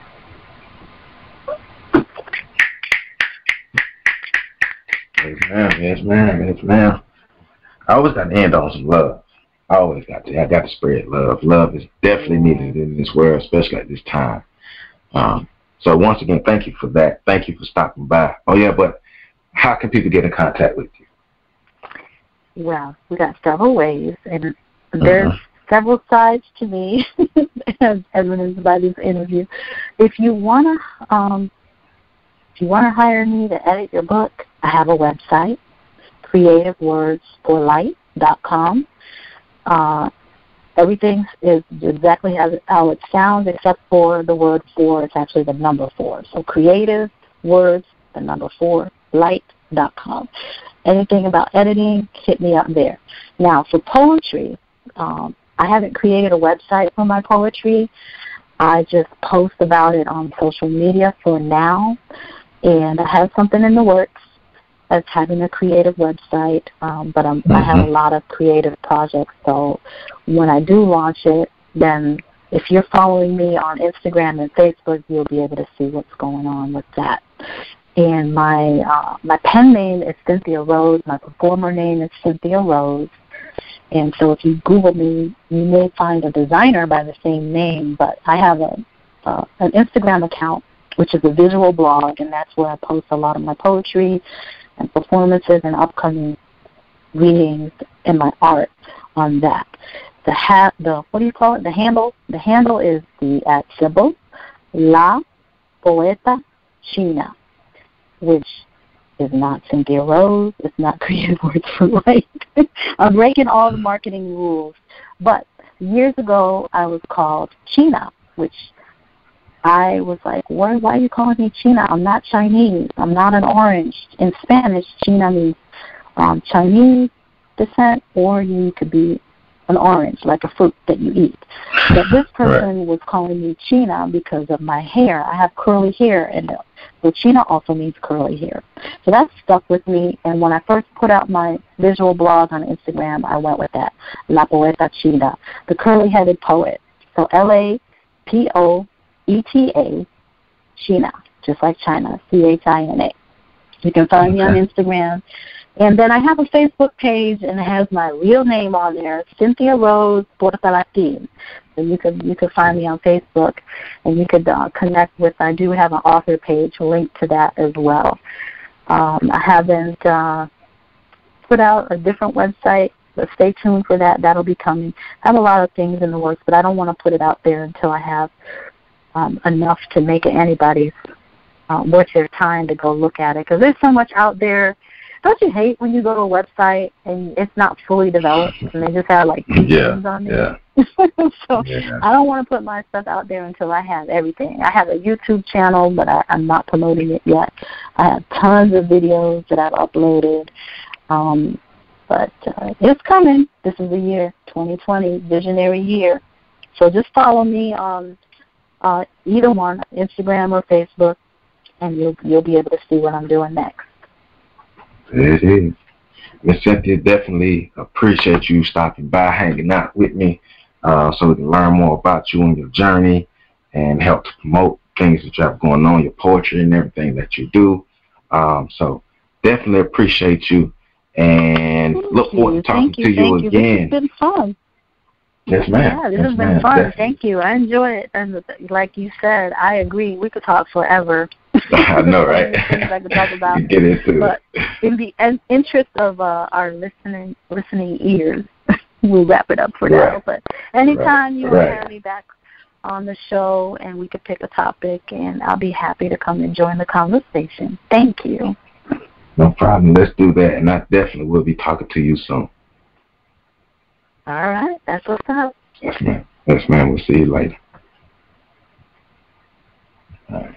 Yes, ma'am. Yes, ma'am. Yes, ma'am. I always got to end on some love. I always got to. I got to spread love. Love is definitely needed in this world, especially at this time. Um, so once again, thank you for that. Thank you for stopping by. Oh, yeah, but how can people get in contact with you? Well, we got several ways, and there's Uh-huh. several sides to me, as evidenced by this interview. If you wanna, um, if you wanna hire me to edit your book, I have a website, creative words for light dot com. Uh, everything is exactly how, how it sounds, except for the word four. It's actually the number four. So creative words, the number four, light dot com. Anything about editing, hit me up there. Now, for poetry, um, I haven't created a website for my poetry. I just post about it on social media for now, and I have something in the works as having a creative website, um, but I'm, mm-hmm. I have a lot of creative projects, so when I do launch it, then if you're following me on Instagram and Facebook, you'll be able to see what's going on with that. And my uh, my pen name is Cynthia Rose. My performer name is Cynthia Rose. And so if you Google me, you may find a designer by the same name, but I have a uh, an Instagram account, which is a visual blog, and that's where I post a lot of my poetry and performances and upcoming readings and my art on that. The ha- the what do you call it? The handle the handle is the at symbol La Poeta China, which is not Cynthia Rose. It's not Creative Words for Light. I'm breaking all the marketing rules. But years ago, I was called China, which I was like, why, why are you calling me China? I'm not Chinese. I'm not an orange. In Spanish, China means um, Chinese descent, or you could be an orange, like a fruit that you eat. But this person right. was calling me China because of my hair. I have curly hair, and so China also means curly hair. So that stuck with me, and when I first put out my visual blog on Instagram, I went with that, La Poeta China, the curly-headed poet. So L A P O E T A, China, just like China, C H I N A. You can find okay. me on Instagram. And then I have a Facebook page, and it has my real name on there, Cynthia Rose Portalatin. So you could you could find me on Facebook, and you could uh, connect with. I do have an author page linked to that as well. Um, I haven't uh, put out a different website, but stay tuned for that. That'll be coming. I have a lot of things in the works, but I don't want to put it out there until I have um, enough to make it anybody's uh, worth their time to go look at it, because there's so much out there. Don't you hate when you go to a website and it's not fully developed and they just have like two yeah, things on there? Yeah. so yeah. I don't want to put my stuff out there until I have everything. I have a YouTube channel, but I, I'm not promoting it yet. I have tons of videos that I've uploaded. Um, but uh, it's coming. This is the year, twenty twenty, visionary year. So just follow me on uh, either one, Instagram or Facebook, and you'll you'll be able to see what I'm doing next. There it is. Miss Cynthia, definitely appreciate you stopping by, hanging out with me, uh, so we can learn more about you and your journey and help to promote things that you have going on, your poetry and everything that you do. Um, so definitely appreciate you, and Thank look forward you. to talking Thank you. to you Thank again. You. This has been fun. Yes, ma'am. Yeah, this yes, has been ma'am. fun. Definitely. Thank you. I enjoy it. And like you said, I agree. We could talk forever. I know, right? Things I could talk about. You get into but it. in the interest of uh, our listening listening ears, we'll wrap it up for right. now. But anytime right. you right. want to have me back on the show and we could pick a topic, and I'll be happy to come and join the conversation. Thank you. No problem. Let's do that, and I definitely will be talking to you soon. All right. That's what's up. Yes, ma'am. Yes, ma'am. We'll see you later. All right.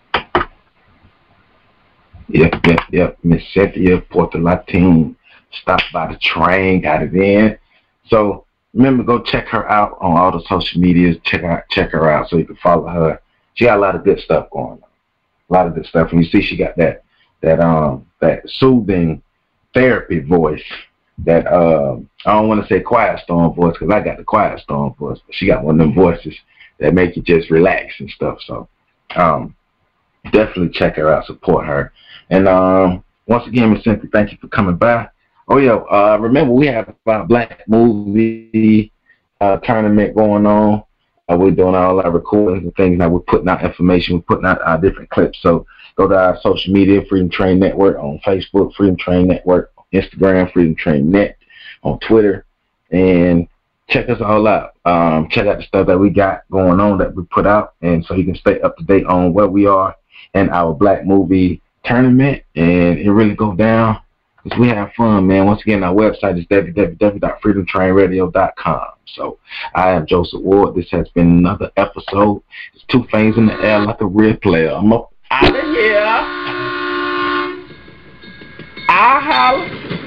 Yep, yep, yep. Miss Cynthia Portalatin stopped by the train, got it in. So remember, go check her out on all the social medias. Check out, check her out so you can follow her. She got a lot of good stuff going on. A lot of good stuff. And you see, she got that that um that soothing therapy voice. That uh, I don't want to say quiet storm voice because I got the quiet storm voice, but she got one of them voices that make you just relax and stuff. So um, definitely check her out, support her. And um, once again, Miss Cynthia, thank you for coming by. Oh yeah, uh, remember we have our Black Movie uh, tournament going on. Uh, we're doing all our recordings and things. Now we're putting out information. We're putting out our different clips. So go to our social media, Freedom Train Network on Facebook, Freedom Train Network on Instagram, Freedom Train Net on Twitter, and check us all out. Um, check out the stuff that we got going on that we put out, and so you can stay up to date on where we are in our Black Movie tournament, and it really go down because we have fun, man. Once again, our website is w w w dot freedom train radio dot com. So I am Joseph Ward. This has been another episode. It's two things in the air like a real player. I'm up out of here. I holla.